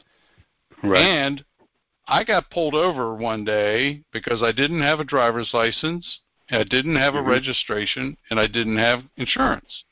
And I got pulled over one day because I didn't have a driver's license, I didn't have a registration, and I didn't have insurance.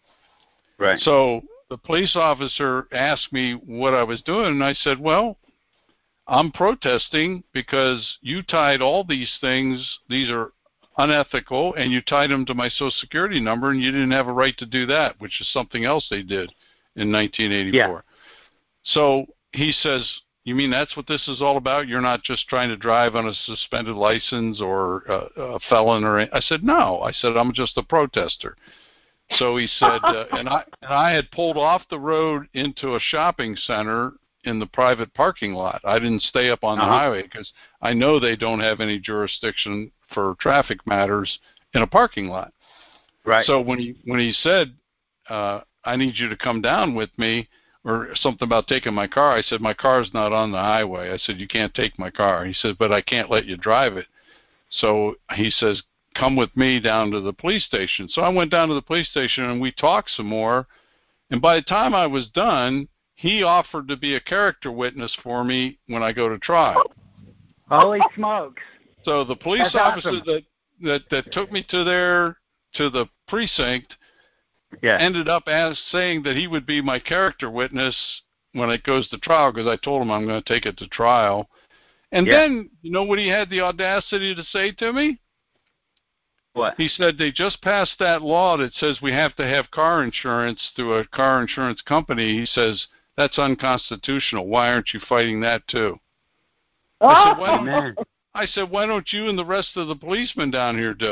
So the police officer asked me what I was doing, and I said, well, I'm protesting because you tied all these things, these are unethical, and you tied them to my Social Security number, and you didn't have a right to do that, which is something else they did in 1984. So he says, you mean that's what this is all about? You're not just trying to drive on a suspended license or a felon or anything? I said, no. I said, I'm just a protester. So he said, and I had pulled off the road into a shopping center in the private parking lot. I didn't stay up on the highway because I know they don't have any jurisdiction for traffic matters in a parking lot. So when he said, I need you to come down with me, or something about taking my car, I said, my car's not on the highway. I said, you can't take my car. He said, but I can't let you drive it. So he says, come with me down to the police station. So I went down to the police station, and we talked some more. And by the time I was done, he offered to be a character witness for me when I go to trial. Holy smokes. So the police officer that took me to the precinct ended up saying that he would be my character witness when it goes to trial, because I told him I'm going to take it to trial. And then, you know what he had the audacity to say to me? What? He said they just passed that law that says we have to have car insurance through a car insurance company. He says, that's unconstitutional. Why aren't you fighting that too? I said, why don't you and the rest of the policemen down here do it?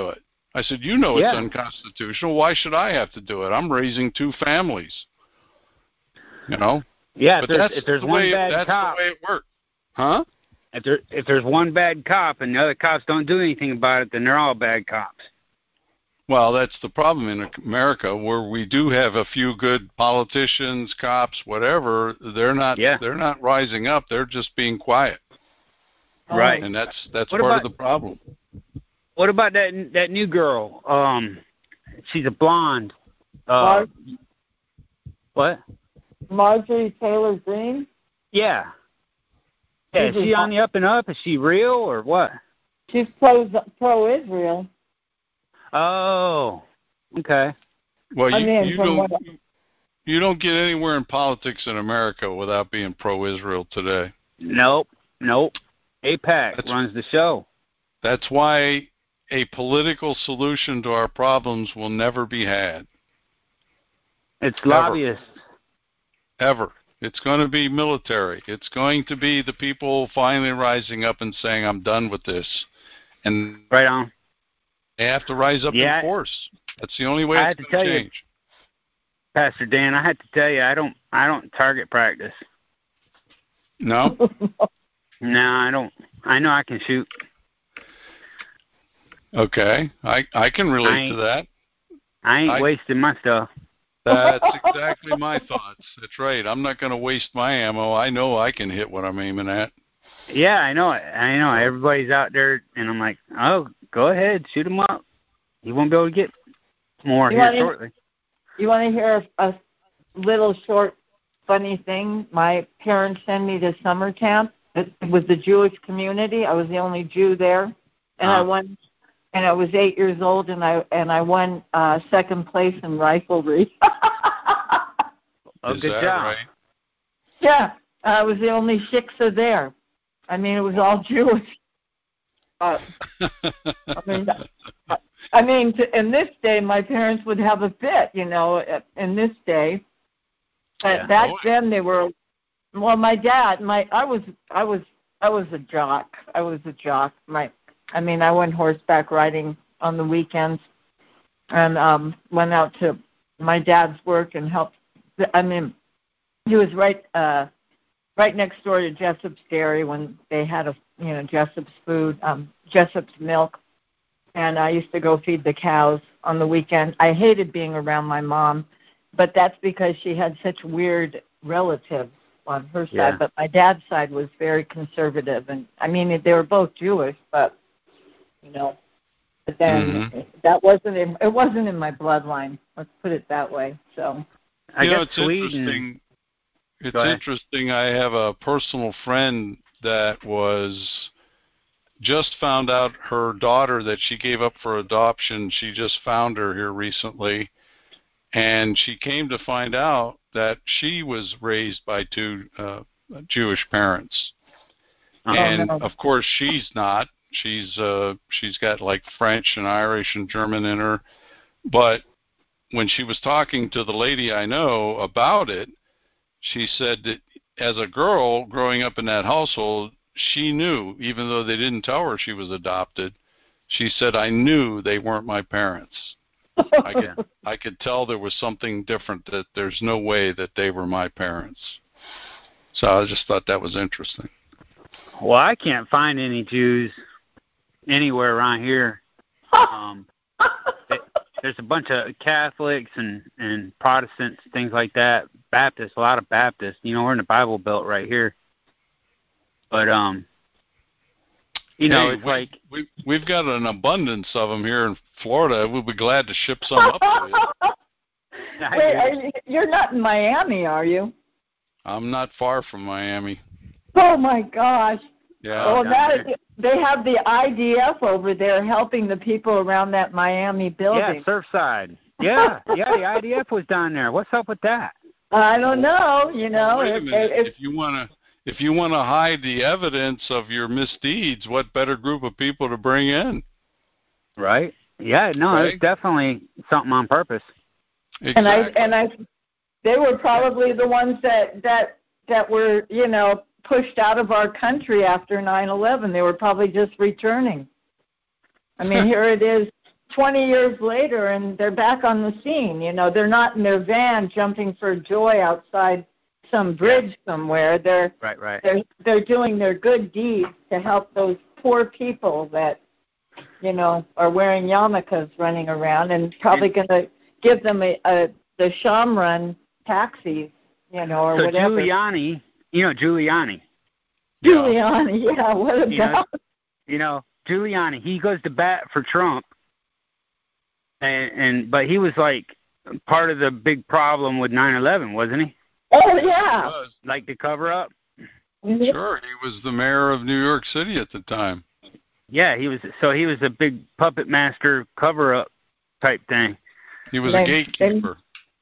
I said, you know it's unconstitutional. Why should I have to do it? I'm raising 2 families. You know? Yeah, but if there's one bad cop, that's the way it works. Huh? If there's one bad cop and the other cops don't do anything about it, then they're all bad cops. Well, that's the problem in America, where we do have a few good politicians, cops, whatever. They're not rising up. They're just being quiet. Right. And that's part of the problem. What about that new girl? She's a blonde. What? Marjorie Taylor Greene? Yeah. Yeah, is she on the up and up? Is she real or what? She's pro-Israel. Oh, okay. Well, you don't get anywhere in politics in America without being pro-Israel today. Nope. AIPAC runs the show. That's why a political solution to our problems will never be had. It's lobbyists. Ever. It's going to be military. It's going to be the people finally rising up and saying, I'm done with this. And right on. They have to rise up in force. That's the only way it's going to change. Pastor Dan, I had to tell you, I don't target practice. No? No, I don't. I know I can shoot. Okay. I can relate to that. I ain't wasting my stuff. That's exactly my thoughts. That's right. I'm not going to waste my ammo. I know I can hit what I'm aiming at. Yeah, I know it. Everybody's out there, and I'm like, oh, go ahead, shoot them up. You won't be able to get more here shortly. You want to hear a little short, funny thing? My parents sent me to summer camp. It was the Jewish community. I was the only Jew there, and I won. And I was 8 years old, and I won second place in riflery. Is that job. Right? Yeah, I was the only shiksa there. I mean, it was all Jewish. In this day, my parents would have a fit, in this day. But back then, they were. Well, my dad, I was a jock. I went horseback riding on the weekends, and went out to my dad's work and helped. He was right next door to Jessup's Dairy when they had Jessup's food, Jessup's milk, and I used to go feed the cows on the weekend. I hated being around my mom, but that's because she had such weird relatives on her side. But my dad's side was very conservative, and they were both Jewish, but. But then it wasn't in my bloodline. Let's put it that way. So I guess it's interesting. It's interesting. I have a personal friend that was just found out her daughter that she gave up for adoption. She just found her here recently, and she came to find out that she was raised by 2 Jewish parents, and of course she's not. She's got like French and Irish and German in her, but when she was talking to the lady I know about it, she said that as a girl growing up in that household, she knew, even though they didn't tell her she was adopted, she said, I knew they weren't my parents. I could tell there was something different, that there's no way that they were my parents. So I just thought that was interesting. Well, I can't find any Jews anywhere around here. There's a bunch of Catholics and Protestants, things like that. Baptists, a lot of Baptists. We're in the Bible Belt right here. But it's like we've got an abundance of them here in Florida. We'll be glad to ship some up for you. Wait, you're not in Miami, are you? I'm not far from Miami. Oh my gosh. Yeah. They have the IDF over there helping the people around that Miami building. Yeah, Surfside. Yeah, the IDF was down there. What's up with that? I don't know. Wait a minute. If you want to hide the evidence of your misdeeds, what better group of people to bring in? Right. Yeah. No, it's definitely something on purpose. Exactly. They were probably the ones that were pushed out of our country after 9/11. They were probably just returning. Here it is, 20 years later, and they're back on the scene. You know, they're not in their van jumping for joy outside some bridge somewhere. They're They're doing their good deeds to help those poor people that, you know, are wearing yarmulkes running around, and probably going to give them the Shamrun taxis, you know, or whatever. Giuliani, you know Giuliani. Giuliani, yeah, what about? You know, Giuliani, he goes to bat for Trump, but he was like part of the big problem with 9/11, wasn't he? Oh, yeah. Like the cover-up? Sure, he was the mayor of New York City at the time. Yeah, he was a big puppet master cover-up type thing. He was a gatekeeper.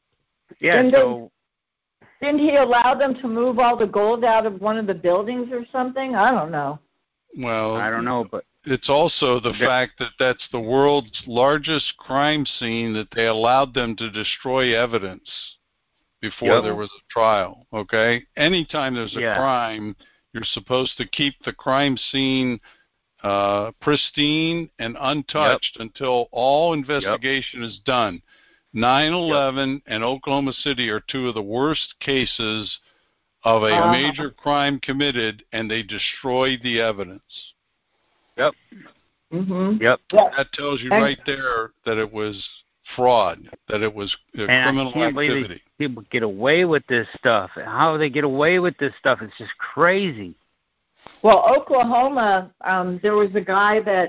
Didn't he allow them to move all the gold out of one of the buildings or something? I don't know. Well, I don't know, but it's also the fact that that's the world's largest crime scene, that they allowed them to destroy evidence before there was a trial, okay? Anytime there's a crime, you're supposed to keep the crime scene pristine and untouched until all investigation is done. 9/11 and Oklahoma City are two of the worst cases of a major crime committed, and they destroyed the evidence. Yep. Mm-hmm. Yep. That tells you right there that it was fraud, that it was criminal activity. People get away with this stuff. How they get away with this stuff is just crazy. Well, Oklahoma, there was a guy that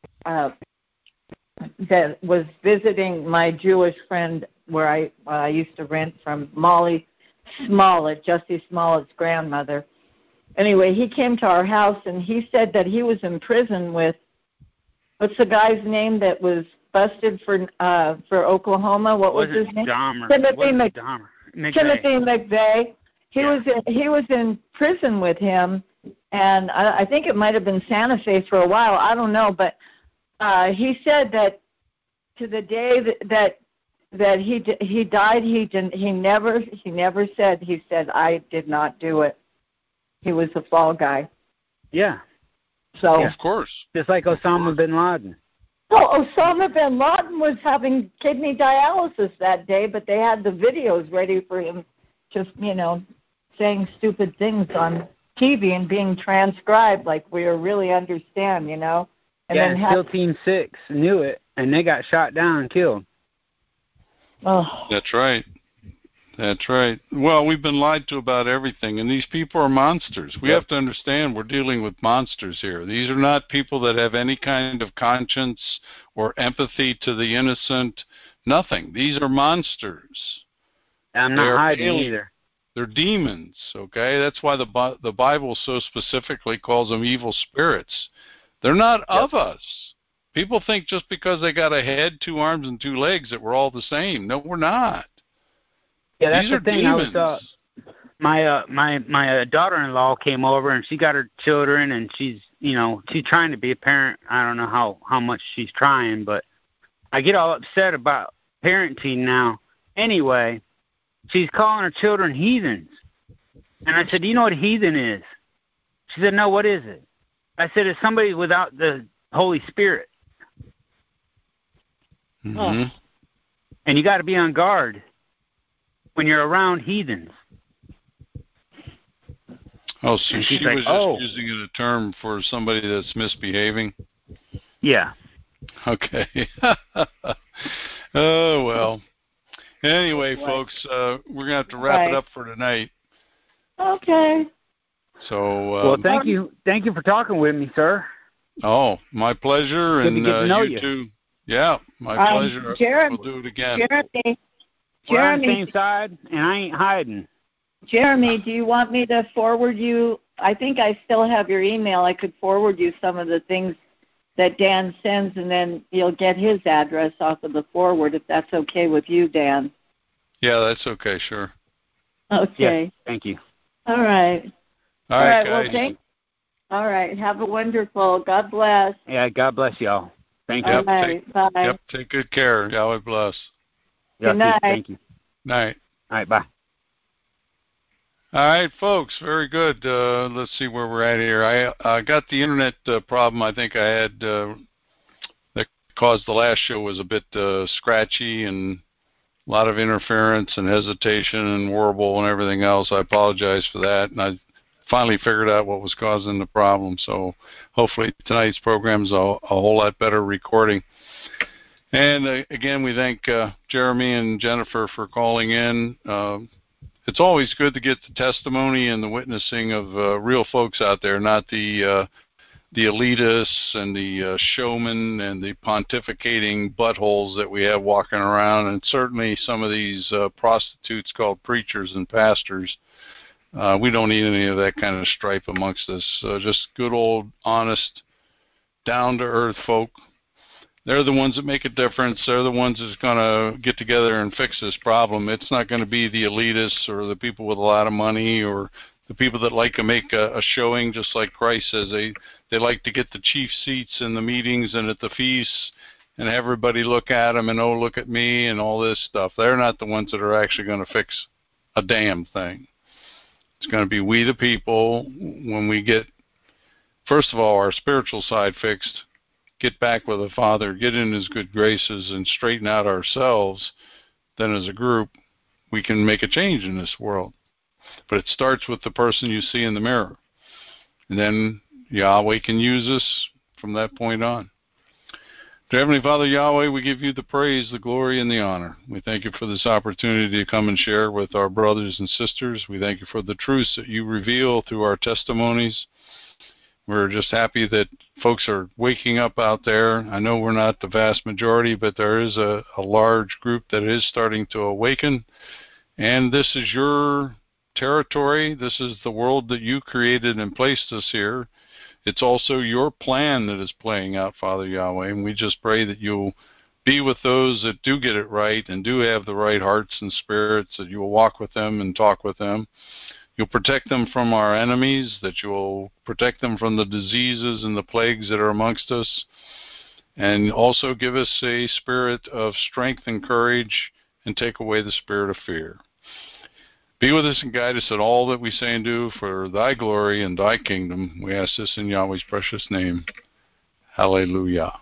was visiting my Jewish friend where I used to rent from, Molly Smollett, Jussie Smollett's grandmother. Anyway, he came to our house, and he said that he was in prison with, what's the guy's name that was busted for Oklahoma? What was his name? Timothy McVeigh. He was in prison with him, and I think it might have been Santa Fe for a while. I don't know, but he said that to the day that he died, he never said. He said, "I did not do it." He was a fall guy. Yeah. So of course, just like Osama bin Laden. Well, Osama bin Laden was having kidney dialysis that day, but they had the videos ready for him, just, you know, saying stupid things on TV and being transcribed like we really understand, you know. And then SEAL Team 6 knew it, and they got shot down and killed. Oh. That's right. That's right. Well, we've been lied to about everything, and these people are monsters. We have to understand we're dealing with monsters here. These are not people that have any kind of conscience or empathy to the innocent. Nothing. These are monsters. I'm not hiding either. They're demons, okay? That's why the Bible so specifically calls them evil spirits. They're not of us. People think just because they got a head, 2 arms, and 2 legs that we're all the same. No, we're not. Yeah, that's These are the thing. demons. My daughter-in-law came over, and she got her children, and she's trying to be a parent. I don't know how much she's trying, but I get all upset about parenting now. Anyway, she's calling her children heathens. And I said, "Do you know what a heathen is?" She said, "No, what is it?" I said, "It's somebody without the Holy Spirit." Mm-hmm. And you got to be on guard when you're around heathens. Oh, so she was just using it a term for somebody that's misbehaving? Yeah. Okay. Oh, well. Anyway, folks, we're going to have to wrap it up for tonight. Okay. So, well, thank you for talking with me, sir. Oh, my pleasure. Good to get to know you too. Yeah, my pleasure. Jeremy, we'll do it again. We're on the same side, and I ain't hiding. Jeremy, do you want me to forward you? I think I still have your email. I could forward you some of the things that Dan sends, and then you'll get his address off of the forward, if that's okay with you, Dan. Yeah, that's okay, sure. Okay. Yeah, thank you. All right. All right, guys. Well, all right. Have a wonderful. God bless. Yeah, God bless y'all. Thank you. All right. Bye. Yep, take good care. Yahweh bless. Good night. Thank you. Night. All right, bye. All right, folks, very good. Let's see where we're at here. I got the internet problem. I think I had that because the last show was a bit scratchy and a lot of interference and hesitation and warble and everything else. I apologize for that, and I finally figured out what was causing the problem. So hopefully tonight's program is a whole lot better recording. And again, we thank Jeremy and Jennifer for calling in. It's always good to get the testimony and the witnessing of real folks out there, not the elitists and the showmen and the pontificating buttholes that we have walking around, and certainly some of these prostitutes called preachers and pastors. We don't need any of that kind of stripe amongst us. Just good old, honest, down-to-earth folk. They're the ones that make a difference. They're the ones that's going to get together and fix this problem. It's not going to be the elitists or the people with a lot of money or the people that like to make a showing, just like Christ says. They like to get the chief seats in the meetings and at the feasts and everybody look at them and, oh, look at me and all this stuff. They're not the ones that are actually going to fix a damn thing. It's going to be we the people when we get, first of all, our spiritual side fixed, get back with the Father, get in His good graces, and straighten out ourselves, then as a group, we can make a change in this world. But it starts with the person you see in the mirror. And then Yahweh can use us from that point on. To Heavenly Father, Yahweh, we give you the praise, the glory, and the honor. We thank you for this opportunity to come and share with our brothers and sisters. We thank you for the truths that you reveal through our testimonies. We're just happy that folks are waking up out there. I know we're not the vast majority, but there is a large group that is starting to awaken. And this is your territory. This is the world that you created and placed us here. It's also your plan that is playing out, Father Yahweh, and we just pray that you'll be with those that do get it right and do have the right hearts and spirits, that you will walk with them and talk with them. You'll protect them from our enemies, that you'll protect them from the diseases and the plagues that are amongst us, and also give us a spirit of strength and courage and take away the spirit of fear. Be with us and guide us in all that we say and do for thy glory and thy kingdom. We ask this in Yahweh's precious name. Hallelujah.